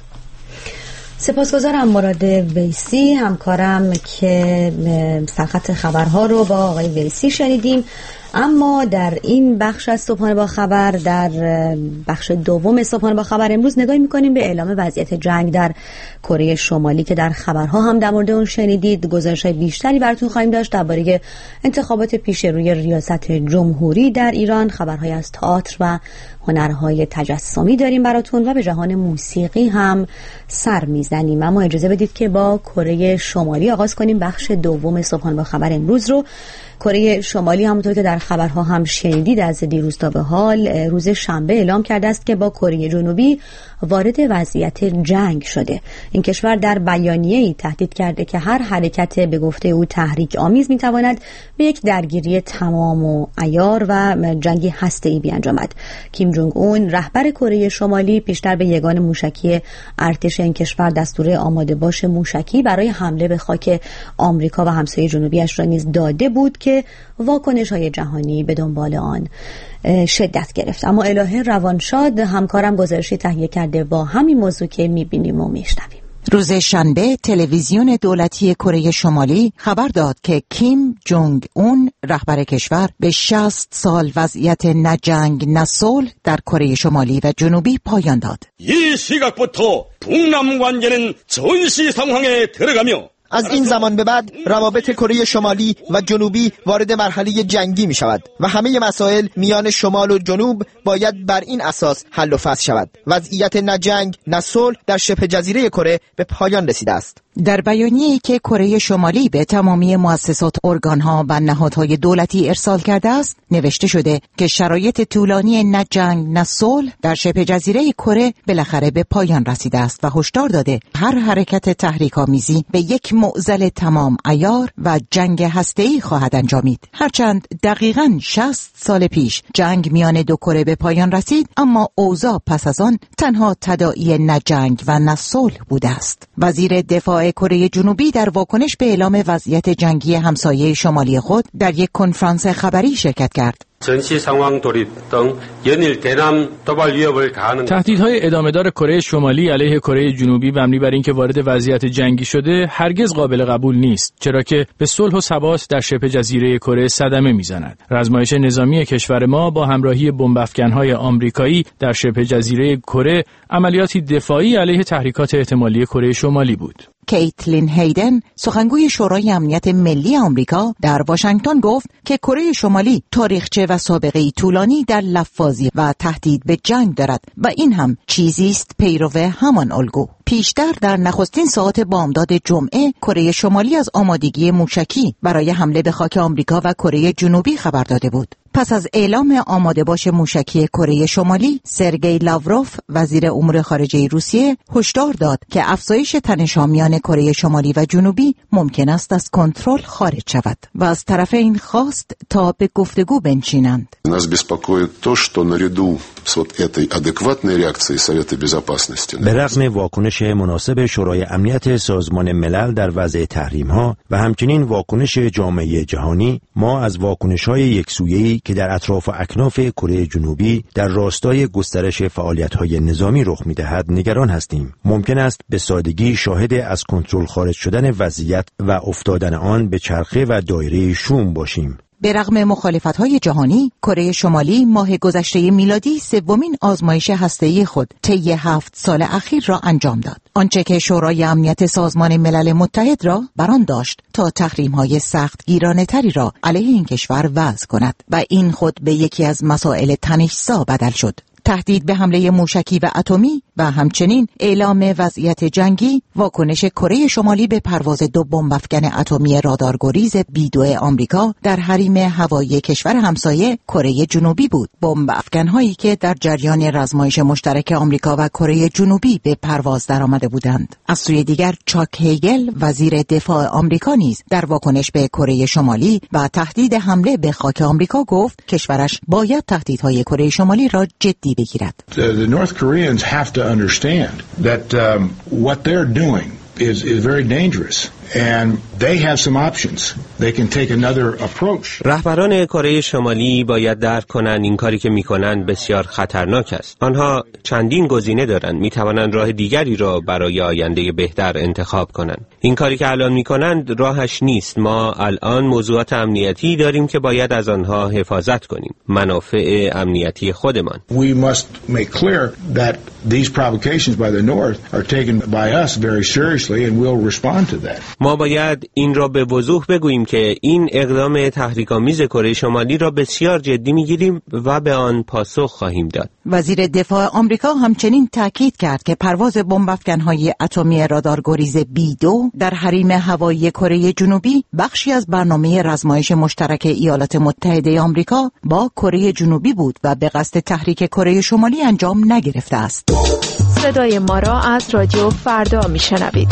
سپاسگزارم مراد ویسی همکارم که سرخط خبرها رو با آقای ویسی شنیدیم. اما در این بخش از صبحانه با خبر، در بخش دوم صبحانه با خبر امروز نگاهی می‌کنیم به اعلام وضعیت جنگ در کره شمالی که در خبرها هم در مورد اون شنیدید. گزارش‌های بیشتری براتون خواهیم داشت درباره انتخابات پیش روی ریاست جمهوری در ایران. خبرهای از تئاتر و هنرهای تجسمی داریم براتون و به جهان موسیقی هم سر میزنیم. اما اجازه بدید که با کره شمالی آغاز کنیم بخش دوم صبحانه با خبر امروز رو. کره شمالی همونطور که در خبرها هم شنیدید از دیروز تا به حال روز شنبه اعلام کرده است که با کره جنوبی وارد وضعیت جنگ شده. این کشور در بیانیه‌ای تهدید کرده که هر حرکت به گفته او تحریک آمیز میتواند به یک درگیری تمام و عیار و جنگی هسته‌ای بیانجامد. کیم جونگ اون رهبر کره شمالی پیشتر به یگان موشکی ارتش این کشور دستور آماده باش موشکی برای حمله به خاک آمریکا و همسایه جنوبیش را نیز داده بود که واکنش‌های جهانی به دنبال آن شدت گرفت. اما الهه روانشاد همکارم گزارشی تهیه کرده با همین موضوع که می‌بینیم و می‌شنویم. روز شنبه تلویزیون دولتی کره شمالی خبر داد که کیم جونگ اون رهبر کشور به شصت سال وضعیت نه جنگ نه صلح در کره شمالی و جنوبی پایان داد. 이 시각부터 북남 관계는 전시 상황에 들어가며 از این زمان به بعد روابط کره شمالی و جنوبی وارد مرحله جنگی می شود و همه مسائل میان شمال و جنوب باید بر این اساس حل و فصل شود. وضعیت نه جنگ نه صلح در شبه جزیره کره به پایان رسیده است. در بیانیه‌ای که کره شمالی به تمامی مؤسسات، ارگان‌ها و نهادهای دولتی ارسال کرده است، نوشته شده که شرایط طولانی نه جنگ نه صلح در شبه جزیره کره بالاخره به پایان رسیده است و هشدار داده هر حرکت تحریک‌آمیزی به یک معضل تمام عیار و جنگ هسته‌ای خواهد انجامید. هرچند دقیقاً شصت سال پیش جنگ میان دو کره به پایان رسید، اما اوضاع پس از آن تنها تداعی نه جنگ و نه صلح بوده است. وزیر دفاع دفاع کره جنوبی در واکنش به اعلام وضعیت جنگی همسایه شمالی خود در یک کنفرانس خبری شرکت کرد. تهدیدهای ادامه‌دار کره شمالی علیه کره جنوبی مبنی بر اینکه وارد وضعیت جنگی شده هرگز قابل قبول نیست، چرا که به صلح و ثبات در شبه جزیره کره صدمه میزند. رزمایش نظامی کشور ما با همراهی بمب‌افکن‌های آمریکایی در شبه جزیره کره عملیاتی دفاعی علیه تحریکات احتمالی کره شمالی بود. کیتلین هیدن، سخنگوی شورای امنیت ملی آمریکا، در واشنگتن گفت که کره شمالی تاریخچه و سابقه طولانی در لفاظی و تهدید به جنگ دارد و این هم چیزی است پیرو همان الگو. پیشتر در نخستین ساعات بامداد جمعه کره شمالی از آمادگی موشکی برای حمله به خاک آمریکا و کره جنوبی خبر داده بود. پس از اعلام آماده باش موشکی کره شمالی، سرگئی لاوروف، وزیر امور خارجه روسیه، هشدار داد که افزایش تنش‌آمیان کره شمالی و جنوبی ممکن است از کنترل خارج شود و از طرفین خواست تا به گفتگو بنشینند. Нас беспокоит то, что наряду с вот этой адекватной реакцией Совета Безопасности. به رغم واکنش مناسب شورای امنیت سازمان ملل در وضع تحریم‌ها و همچنین واکنش جامعه جهانی، ما از واکنش‌های یکسویه‌ای که در اطراف و اکناف کره جنوبی در راستای گسترش فعالیت‌های نظامی رخ می‌دهد نگران هستیم. ممکن است به سادگی شاهد از کنترل خارج شدن وضعیت و افتادن آن به چرخه و دایره شوم باشیم. به رغم مخالفت‌های جهانی، کره شمالی ماه گذشته میلادی سومین آزمایش هسته‌ای خود طی هفت سال اخیر را انجام داد. آنچه که شورای امنیت سازمان ملل متحد را بران داشت تا تحریم‌های سختگیرانه‌تری را علیه این کشور وضع کند و این خود به یکی از مسائل تنش‌زا بدل شد. تهدید به حمله موشکی و اتمی و همچنین اعلام وضعیت جنگی، واکنش کره شمالی به پرواز دو بمب‌افکن اتمی رادارگریز بی دو آمریکا در حریم هوایی کشور همسایه کره جنوبی بود. بمب‌افکن‌هایی که در جریان رزمایش مشترک آمریکا و کره جنوبی به پرواز درآمده بودند. از سوی دیگر چاک هیگل، وزیر دفاع آمریکا نیز در واکنش به کره شمالی و تهدید حمله به خاک آمریکا گفت کشورش باید تهدیدهای کره شمالی را جدی بگیرد. The North Koreans have to understand that um, what they're doing is is very dangerous and they have some options. They can take another approach. رهبران کره شمالی باید درک کنند این کاری که میکنند بسیار خطرناک است. آنها چندین گزینه دارند، میتوانند راه دیگری را برای آینده بهتر انتخاب کنند. این کاری که الان میکنند راهش نیست. ما الان موضوعات امنیتی داریم که باید از آنها حفاظت کنیم. منافع امنیتی خودمان. We must make clear that these provocations by the North are taken by us very seriously and we'll respond to that. ما باید این را به وضوح بگوییم که این اقدام تحریک‌آمیز کره شمالی را بسیار جدی می‌گیریم و به آن پاسخ خواهیم داد. وزیر دفاع آمریکا همچنین تاکید کرد که پرواز بمب‌افکن‌های اتمی رادارگریز بی دو در حریم هوایی کره جنوبی بخشی از برنامه رزمایش مشترک ایالات متحده آمریکا با کره جنوبی بود و به قصد تحریک کره شمالی انجام نگرفته است. صدای ما را از رادیو فردا میشنوید.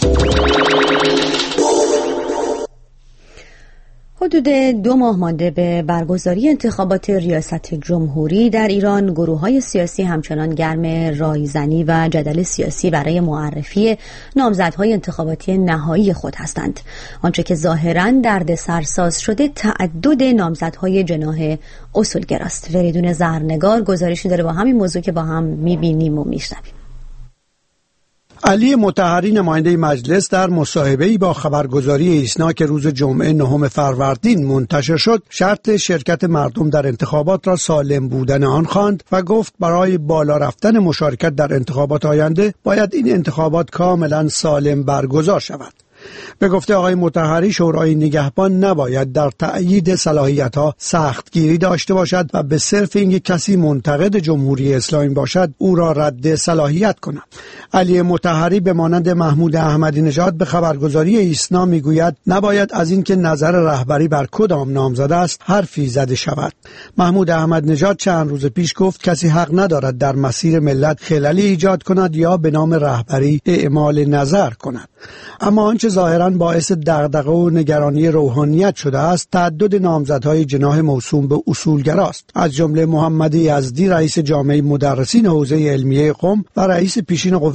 حدود دو ماه مانده به برگزاری انتخابات ریاست جمهوری در ایران، گروه‌های سیاسی همچنان گرم رایزنی و جدل سیاسی برای معرفی نامزدهای انتخاباتی نهایی خود هستند. آنچه که ظاهراً دردسرساز شده تعدد نامزدهای جناح اصولگراست. فریدون زرنگار گزارشی داره با همین موضوع که با هم می‌بینیم و می‌شنویم. علی مطهری نماینده مجلس در مصاحبه‌ای با خبرگزاری ایسنا که روز جمعه نهم فروردین منتشر شد، شرط شرکت مردم در انتخابات را سالم بودن آن خواند و گفت برای بالا رفتن مشارکت در انتخابات آینده باید این انتخابات کاملا سالم برگزار شود. به گفته آقای مطهری، شورای نگهبان نباید در تأیید صلاحیت‌ها سختگیری داشته باشد و به صرف اینکه کسی منتقد جمهوری اسلامی باشد او را رد صلاحیت کند. علی مطهری به مانند محمود احمدی نژاد به خبرگزاری ایسنا میگوید نباید از اینکه نظر رهبری بر کدام نامزد است حرفی زده شود. محمود احمدی نژاد چند روز پیش گفت کسی حق ندارد در مسیر ملت خللی ایجاد کند یا به نام رهبری اعمال نظر کند. اما آنچه ظاهراً باعث دغدغه و نگرانی روحانیت شده است تعدد نامزدهای جناح موسوم به اصولگراست، از جمله محمد یزدی رئیس جامعه مدرسین حوزه علمیه قم و رئیس پیشین قوه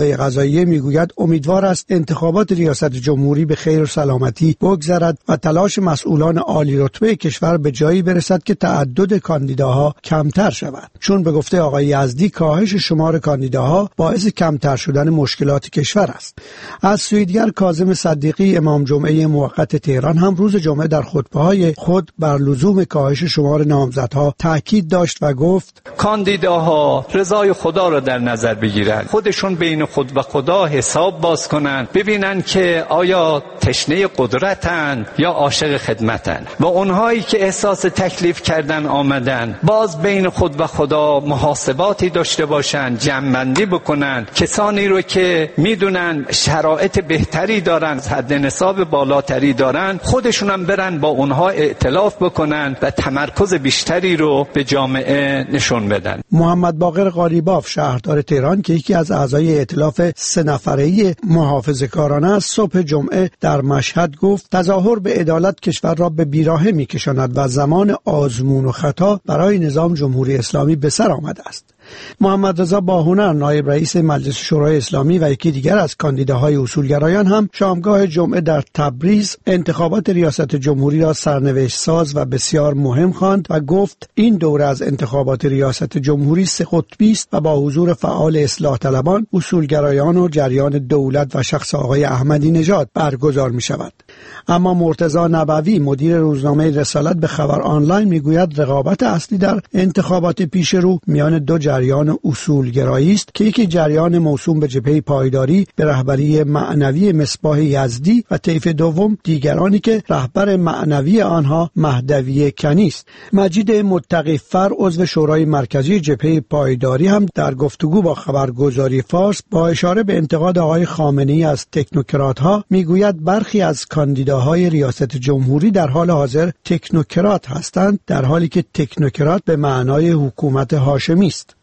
قوه قضاییه میگوید امیدوار است انتخابات ریاست جمهوری به خیر و سلامتی بگذرد و تلاش مسئولان عالی رتبه کشور به جایی برسد که تعدد کاندیداها کمتر شود، چون به گفته آقای یزدی کاهش شمار کاندیداها باعث کمتر شدن مشکلات کشور است. از سوی دیگر کاظم صدیقی امام جمعه موقت تهران هم روز جمعه در خطبه‌های خود بر لزوم کاهش شمار نامزدها تاکید داشت و گفت کاندیداها رضای خدا را در نظر بگیرند، خودشون بین خود و خدا حساب باز کنند، ببینن که آیا تشنه قدرتن یا عاشق خدمتن و اونهایی که احساس تکلیف کردن آمدن باز بین خود و خدا محاسباتی داشته باشند، جمع‌بندی بکنن، کسانی رو که میدونن شرایط بهتری دارن، حد نصاب بالاتری دارن، خودشون هم برن با اونها ائتلاف بکنن و تمرکز بیشتری رو به جامعه نشون بدن. محمد باقر قالیباف شهردار تهران که یکی از اعضای ائتلاف سه نفره‌ای محافظه‌کارانه است صبح جمعه در مشهد گفت تظاهر به عدالت کشور را به بیراهه می‌کشاند و زمان آزمون و خطا برای نظام جمهوری اسلامی به سر آمده است. محمد رضا باهنر نایب رئیس مجلس شورای اسلامی و یکی دیگر از کاندیداهای اصولگرایان هم شامگاه جمعه در تبریز انتخابات ریاست جمهوری را سرنوشت ساز و بسیار مهم خواند و گفت این دوره از انتخابات ریاست جمهوری سه قطبی است و با حضور فعال اصلاح طلبان، اصولگرایان و جریان دولت و شخص آقای احمدی نژاد برگزار می شود. اما مرتضی نبوی مدیر روزنامه رسالت به خبر آنلاین میگوید رقابت اصلی در انتخابات پیش رو میان دو جریان اصولگرایی است که یکی جریان موسوم به جبهه پایداری به رهبری معنوی مصباح یزدی و طیف دوم دیگرانی که رهبر معنوی آنها مهدوی کنی است. مجید متقی‌فر عضو شورای مرکزی جبهه پایداری هم در گفتگو با خبرگزاری فارس با اشاره به انتقاد آقای خامنه‌ای از تکنوکرات‌ها میگوید برخی از کاندیداهای ریاست جمهوری در حال حاضر تکنوکرات هستند، در حالی که تکنوکرات به معنای حکومت هاشمی است.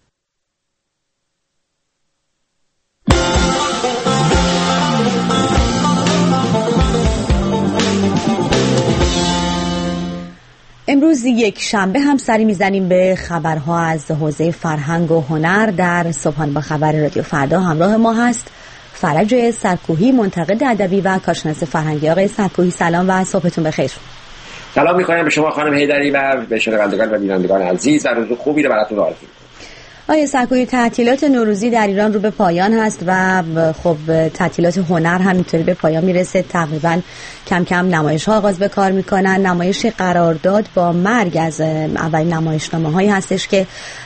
امروز یک شنبه هم سری میزنیم به خبرها از حوزه فرهنگ و هنر. در صبحانه با خبر رادیو فردا همراه ما هست فرج سرکوهی، منتقد ادبی و کارشناس فرهنگی. آقای سرکوهی سلام و صبحتون بخیر. سلام می‌کنم به شما خانم حیدری و به شنوندگان و بینندگان عزیز و روز خوبی رو براتون آرزو می‌کنم. آقای سرکوهی، تعطیلات نوروزی در ایران رو به پایان هست و خب تعطیلات هنر هم اینطوری به پایان میرسه. تقریبا کم کم نمایش‌ها آغاز به کار میکنن. نمایش قرارداد با مرگ از اولین نمایشنامه‌هایی هستش که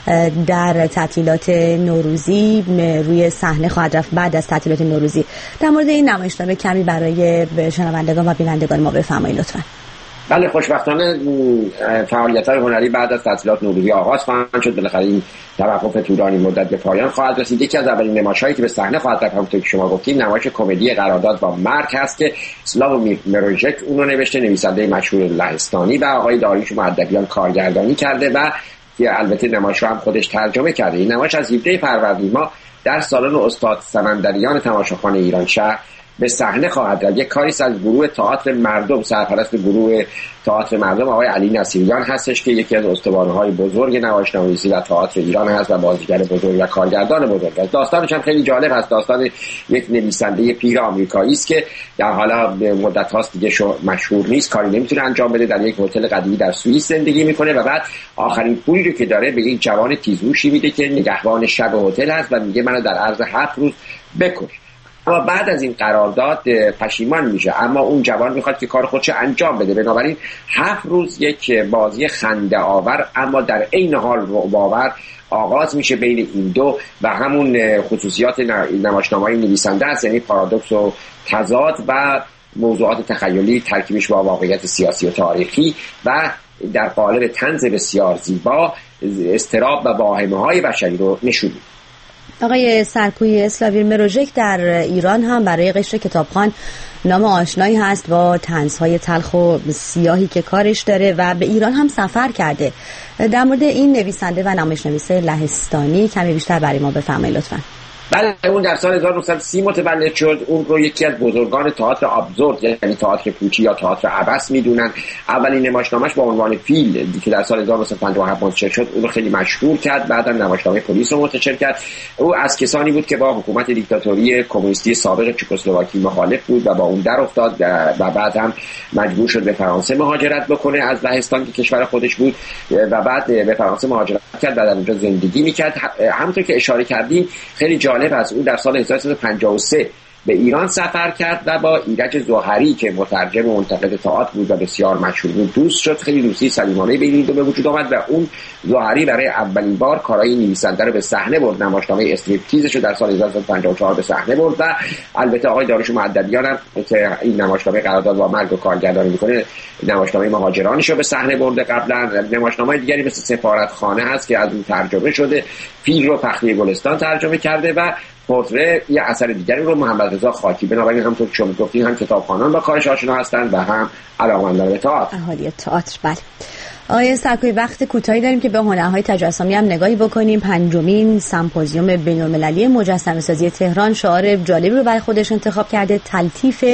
در تعطیلات نوروزی روی صحنه خواهد رفت بعد از تعطیلات نوروزی. در مورد این نمایشنامه کمی برای شنوندگان و بینندگان ما بفرمایید لطفاً. بله، خوشبختانه فعالیت‌های هنری بعد از تعطیلات نوروزی آغاز خواهند شد. بالاخره این توقف طولانی مدت به پایان خواهد رسید. یکی از اولین نمایش‌هایی که به صحنه خواهد رفت همونطور که شما گفتید نمایش کمدی قرارداد با مرگ هست که اسلام مروژک اون رو نوشته، نویسنده مشهور لهستانی، و آقای داریوش مؤدبیان کارگردانی کرده و که البته نمایش رو هم خودش ترجمه کرده. این نمایش از هفدهم فروردین ما در سالن استاد سمندریان تماشاخانه ایران شهر به صحنه خواهد رفت. یک کاری از گروه تئاتر مردم، سرپرست گروه تئاتر مردم آقای علی نصیریان هستش که یکی از استوانه‌های بزرگ نمایشنامه‌نویسی و تئاتر ایران هست و بازیگر بزرگ و کارگردان بزرگ است. داستانش هم خیلی جالب است. داستان یک نویسنده پیر آمریکایی است که در حالا مدت هاست دیگه مشهور نیست، کاری نمیتونه انجام بده، در یک هتل قدیمی در سوئیس زندگی میکنه و بعد آخرین پولی رو که داره به یک جوان تیزهوشی میده که نگهبان شب هتل هست و میگه منو در عرض هفت روز بکش. اما بعد از این قرارداد پشیمان میشه، اما اون جوان میخواد که کار خودش انجام بده. بنابراین هفت روز یک بازی خنده آور اما در عین حال رعب‌آور آغاز میشه بین این دو و همون خصوصیات نمایشنامه‌های نویسنده است، یعنی پارادوکس و تضاد و موضوعات تخیلی ترکیبش با واقعیت سیاسی و تاریخی و در قالب طنز بسیار زیبا اضطراب و واهمه‌های بشری رو نشون میده. آقای سرکوهی، اسلاویر مروژک در ایران هم برای قشر کتابخوان نام آشنایی هست با طنزهای تلخ و سیاهی که کارش داره و به ایران هم سفر کرده. در مورد این نویسنده و نمایشنویس لهستانی کمی بیشتر برای ما بفرمایید لطفاً. بله اون در سال هزار و نهصد و سی متولد شد. اون رو یکی از بزرگان تئاتر ابسورد یعنی تئاتر پوچی یا تئاتر عبث میدونن. اولین نمایشنامه‌اش با عنوان فیل که در سال هزار و نهصد و پنجاه و هفت منتشر شد اون رو خیلی مشهور کرد. بعداً نمایشنامه پلیس رو منتشر کرد. او از کسانی بود که با حکومت دیکتاتوری کمونیستی سابق چکسلواکی مخالف بود و با اون در افتاد و بعد هم مجبور شد به فرانسه مهاجرت بکنه از لهستان که کشور خودش بود و بعد به فرانسه مهاجرت کرد و در اونجا زندگی میکرد. همونطور که اشاره کردیم خیلی جالب است اون در سال هزار و سیصد و پنجاه و سه به ایران سفر کرد و با ایرج ظاهری که مترجم و منتقد تئاتر بود و بسیار مشهور بود دوست شد. خیلی دوستی صمیمانه بین این دو به وجود آمد و اون ظاهری برای اولین بار کارهای نویسنده رو به صحنه برد. نمایشنامه استریپتیزش رو در سال هزار و سیصد و پنجاه و چهار به صحنه برد و البته آقای داریوش مؤدبیان هم که این نمایشنامه قرارداد با مرگ و کارگردانی میکنه نمایشنامه مهاجرانش رو به صحنه برده. قبلا نمایشنامه دیگری مثل سفارتخانه هست که از اون ترجمه شده. فیل رو پخلی گلستان ترجمه کرده و پورتره یه اثر دیگری رو محمد رضا خاکی. بنابراین همونطور که شما گفتین هم کتابخوانان با کارش آشنا هستند و هم علاقه‌مندان به تئاتر. اهالی تئاتر. بله آقای سرکوی وقت کوتاهی داریم که به هنرهای تجسمی هم نگاهی بکنیم. پنجمین سمپوزیوم بین‌المللی مجسمه سازی تهران شعار جالبی رو برای خودش انتخاب کرده، تلطیف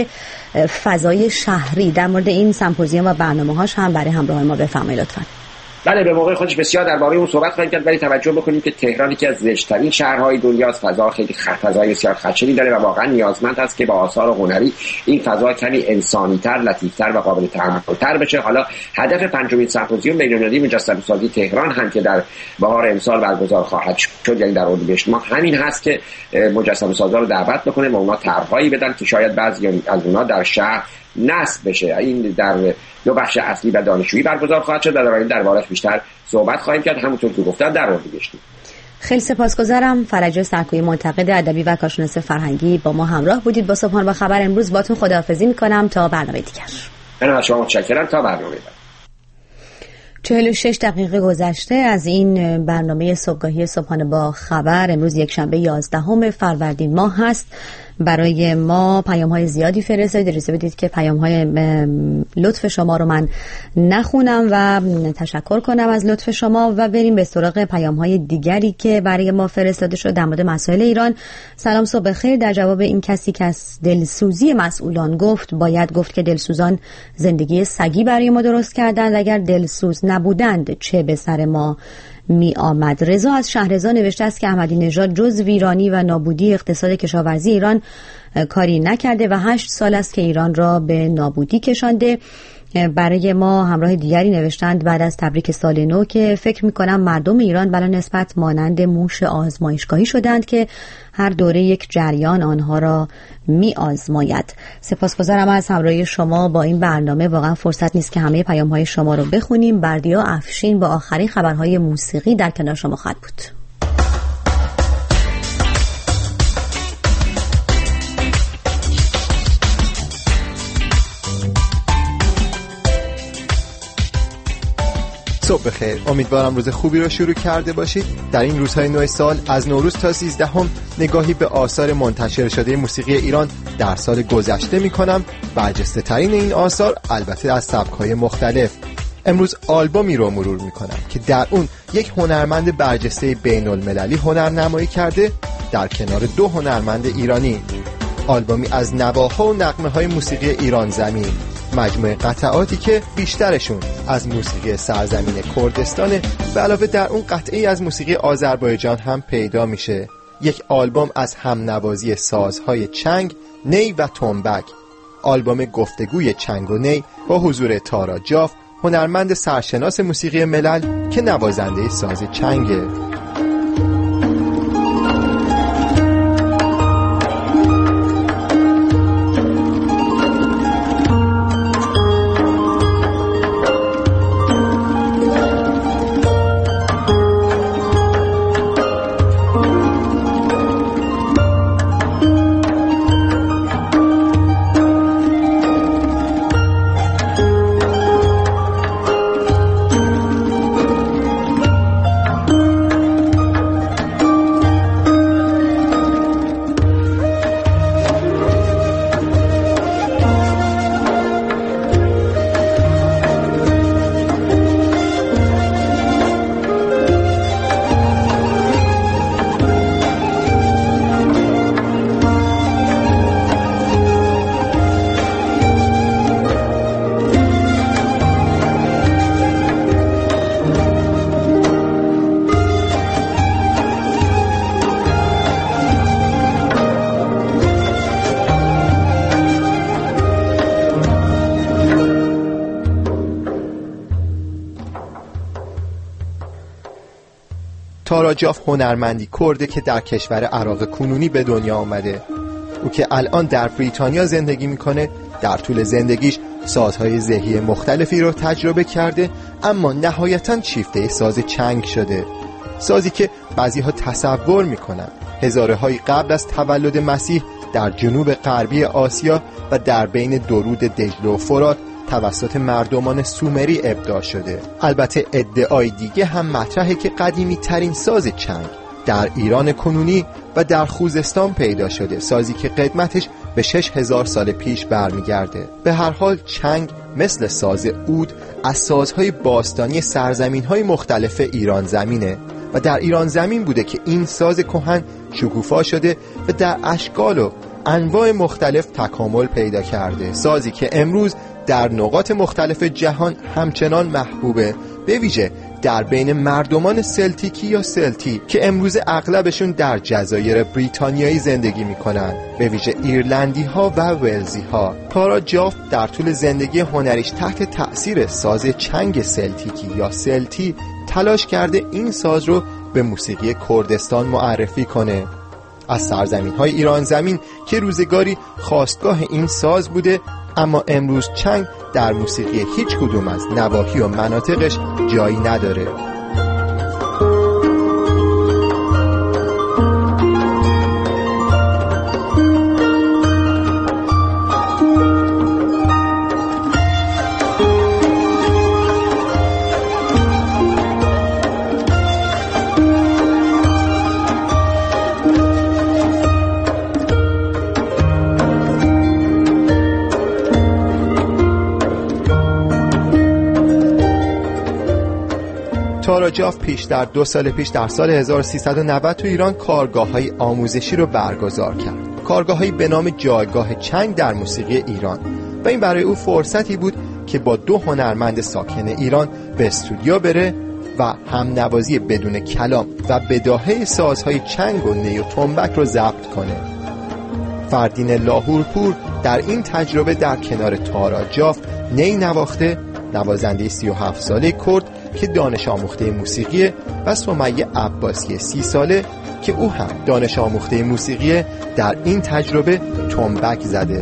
فضای شهری. در مورد این سمپوزیوم و برنامه‌هاش هم برای همراه ما بفرمایید لطفاً. بله به موقع خودش بسیار درباره اون صحبت خواهیم کرد ولی توجه بکنیم که تهران یکی از زشت‌ترین شهرهای دنیاست. فضا خیلی فضای بسیار خدشه‌ای داره و واقعا نیازمند است که با آثار هنری این فضا کمی انسانی‌تر، لطیف‌تر و قابل تأمل‌تر بشه. حالا هدف پنجمین سمپوزیوم بین‌المللی مجسمه‌سازی تهران هم که در بهار امسال برگزار خواهد شد یعنی در اردیبهشت ماه همین هست که مجسمه‌سازا رو دعوت بکنه و اونا طرح‌هایی بدن که شاید بعضی از اونها در شهر نصب بشه. این در دو بخش اصلی و دانشجویی برگزار خواهد شد و در این دربارش بیشتر صحبت خواهیم کرد همونطور که گفتم در اردیبهشت. خیلی سپاسگزارم. فرجا سرکویی منتقد ادبی و کارشناس فرهنگی با ما همراه بودید. با صبحان با خبر امروز باتون خداحافظی میکنم تا برنامه دیگر. من از شما متشکرم تا برنامه بعد. چهل و شش دقیقه گذشته از این برنامه صبحگاهی صبحانه با خبر. امروز یک شنبه یازدهم فروردین ماه هست. برای ما پیام های زیادی فرستادید. اجازه بدید که پیام های لطف شما رو من نخونم و تشکر کنم از لطف شما و بریم به سراغ پیام های دیگری که برای ما فرستاده شد در مورد مسائل ایران. سلام صبح بخیر. در جواب این کسی که از دلسوزی مسئولان گفت باید گفت که دلسوزان زندگی سگی برای ما درست کردند. اگر دلسوز نبودند چه به سر ما می آمد. رضا از شهرزا نوشته است که احمدی نژاد جز ویرانی و نابودی اقتصاد کشاورزی ایران کاری نکرده و هشت سال است که ایران را به نابودی کشانده. برای ما همراه دیگری نوشتند بعد از تبریک سال نو که فکر می کنم مردم ایران بلا نسبت مانند موش آزمایشگاهی شدند که هر دوره یک جریان آنها را می آزماید. سپاسگزارم از همراهی شما با این برنامه. واقعا فرصت نیست که همه پیام های شما رو بخونیم. بردیا افشین با آخرین خبرهای موسیقی در کنار شما خواهد بود. صبح بخیر. امیدوارم روز خوبی رو شروع کرده باشید. در این روزهای نو سال از نوروز تا سیزدهم نگاهی به آثار منتشر شده موسیقی ایران در سال گذشته می‌کنم. برجسته ترین این آثار البته از سبک‌های مختلف. امروز آلبومی رو مرور می‌کنم که در اون یک هنرمند برجسته بین‌المللی هنرنمایی کرده در کنار دو هنرمند ایرانی. آلبومی از نواها و نغمه‌های موسیقی ایران زمین، مجموعه قطعاتی که بیشترشون از موسیقی سرزمین کردستانه و علاوه در اون قطعی از موسیقی آذربایجان هم پیدا میشه. یک آلبوم از همنوازی سازهای چنگ، نی و تنبک. آلبوم گفتگوی چنگ و نی با حضور تارا جاف، هنرمند سرشناس موسیقی ملل که نوازنده ساز چنگه. تاراجاف هنرمندی کرده که در کشور عراق کنونی به دنیا آمده. او که الان در بریتانیا زندگی میکنه در طول زندگیش سازهای ذهی مختلفی رو تجربه کرده، اما نهایتاً شیفته ساز چنگ شده، سازی که بعضی ها تصور میکنن هزاره های قبل از تولد مسیح در جنوب غربی آسیا و در بین درود دجله و فرات توسط مردمان سومری ابداع شده. البته ادعای دیگه هم مطرحه که قدیمی ترین ساز چنگ در ایران کنونی و در خوزستان پیدا شده، سازی که قدمتش به شش هزار سال پیش برمیگرده. به هر حال چنگ مثل ساز عود از سازهای باستانی سرزمین‌های مختلف ایران زمینه و در ایران زمین بوده که این ساز کهن شکوفا شده و در اشکال و انواع مختلف تکامل پیدا کرده، سازی که امروز در نقاط مختلف جهان همچنان محبوبه، به ویژه در بین مردمان سلتیکی یا سلتی که امروز اغلبشون در جزایر بریتانیایی زندگی میکنن، به ویژه ایرلندی ها و ولزی ها. تاراجاف در طول زندگی هنریش تحت تأثیر ساز چنگ سلتیکی یا سلتی تلاش کرده این ساز رو به موسیقی کردستان معرفی کنه، از سرزمین های ایران زمین که روزگاری خاستگاه این ساز بوده، اما امروز چنگ در موسیقی هیچ کدوم از نواحی و مناطقش جایی نداره. تاراجاف پیش در دو سال پیش در سال هزار و سیصد و نود تو ایران کارگاه‌های آموزشی رو برگزار کرد، کارگاه‌هایی به نام جایگاه چنگ در موسیقی ایران، و این برای او فرصتی بود که با دو هنرمند ساکن ایران به استودیو بره و هم نوازی بدون کلام و بداهه سازهای چنگ و نی و تنبک رو ضبط کنه. فردین لاهورپور در این تجربه در کنار تاراجاف نی نواخته، نوازنده سی و هفت ساله کرد که دانش آموخته موسیقی، و سمیه عباسی سی ساله که او هم دانش آموخته موسیقی در این تجربه تنبک زده.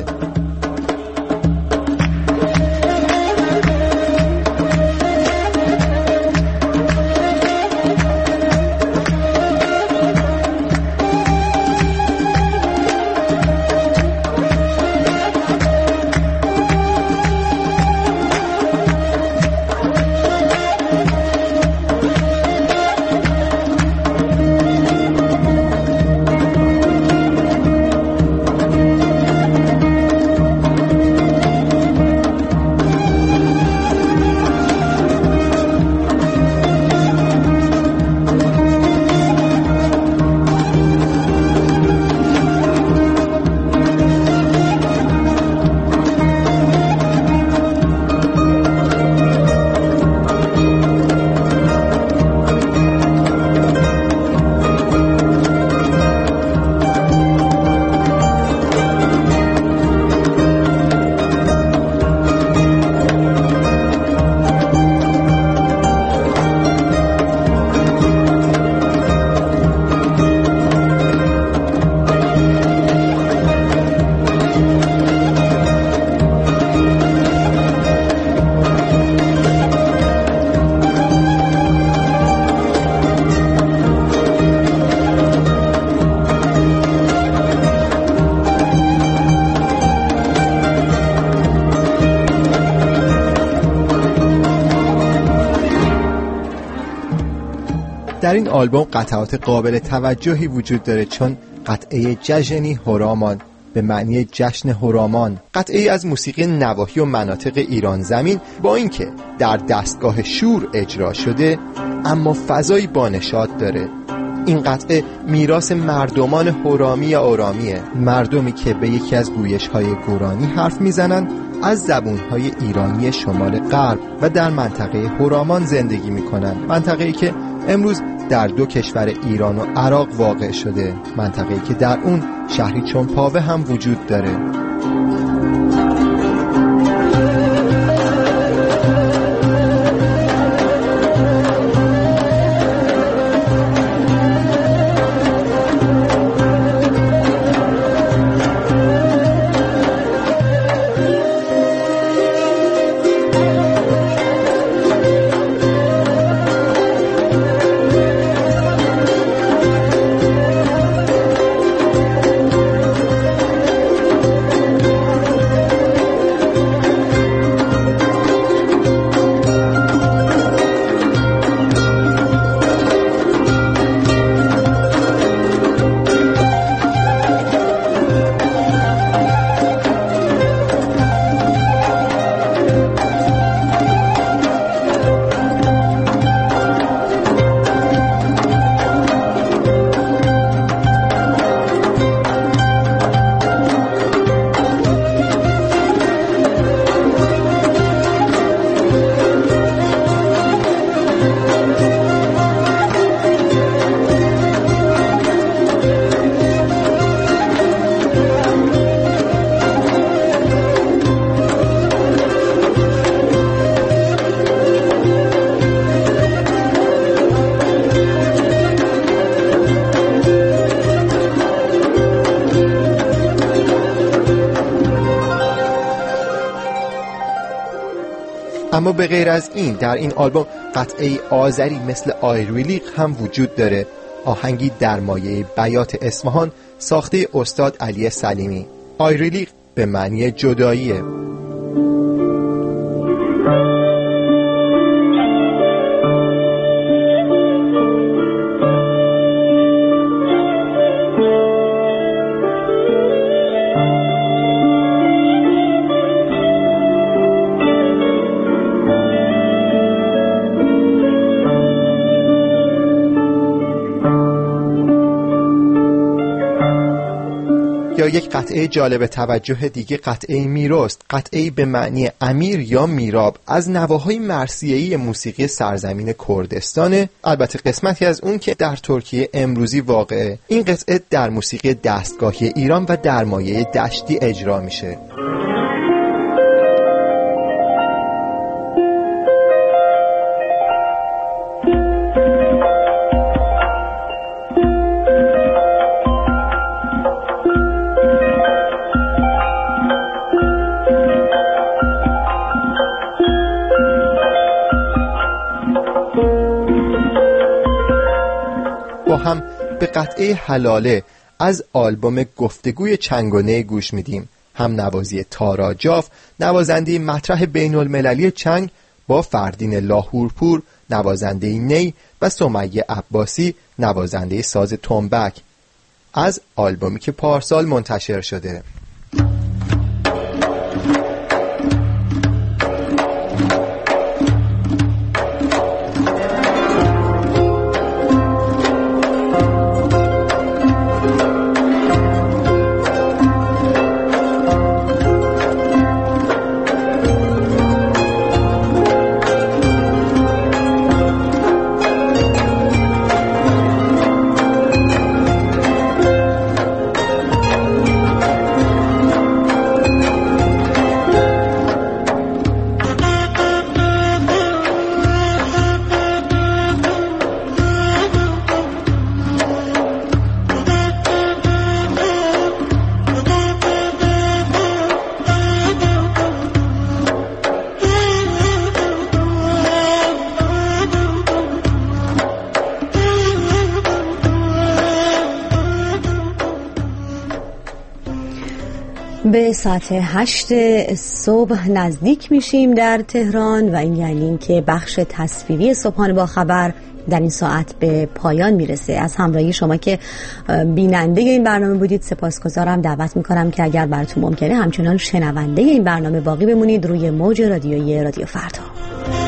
در این آلبوم قطعات قابل توجهی وجود داره، چون قطعه جژنی هورامان به معنی جشن هورامان، قطعه از موسیقی نواحی و مناطق ایران زمین با اینکه در دستگاه شور اجرا شده اما فضایی بانشاد داره. این قطعه میراث مردمان هورامی یا اورامیه، مردمی که به یکی از گویش‌های گورانی حرف میزنن، از زبون‌های ایرانی شمال غرب و در منطقه هورامان زندگی میکنن، منطقه‌ای که امروز در دو کشور ایران و عراق واقع شده، منطقه‌ای که در اون شهری چون پاوه هم وجود داره. اما به غیر از این در این آلبوم قطعه آذری مثل آیریلیق هم وجود داره، آهنگی در مایه بیات اصفهان ساخته استاد علی سلیمی. آیریلیق به معنی جداییه. یا یک قطعه جالب توجه دیگه قطعه میرست، قطعه به معنی امیر یا میراب از نواهای مرثیه‌ای موسیقی سرزمین کردستانه، البته قسمتی از اون که در ترکیه امروزی واقعه. این قطعه در موسیقی دستگاهی ایران و در مایه دشتی اجرا میشه. هم به قطعه حلاله از آلبوم گفتگوی چنگانه گوش میدیم. هم نوازی تارا جاف، نوازنده مطرح بین المللی چنگ، با فردین لاهورپور نوازنده نی و سمیه عباسی نوازنده ساز تنبک از آلبومی که پارسال منتشر شده. به ساعت هشت صبح نزدیک میشیم در تهران و این یعنی که بخش تصویری صبحانه با خبر در این ساعت به پایان میرسه. از همراهی شما که بیننده این برنامه بودید سپاسگزارم. دعوت میکنم که اگر براتون ممکنه همچنان شنونده این برنامه باقی بمونید روی موج رادیویی رادیو فردا.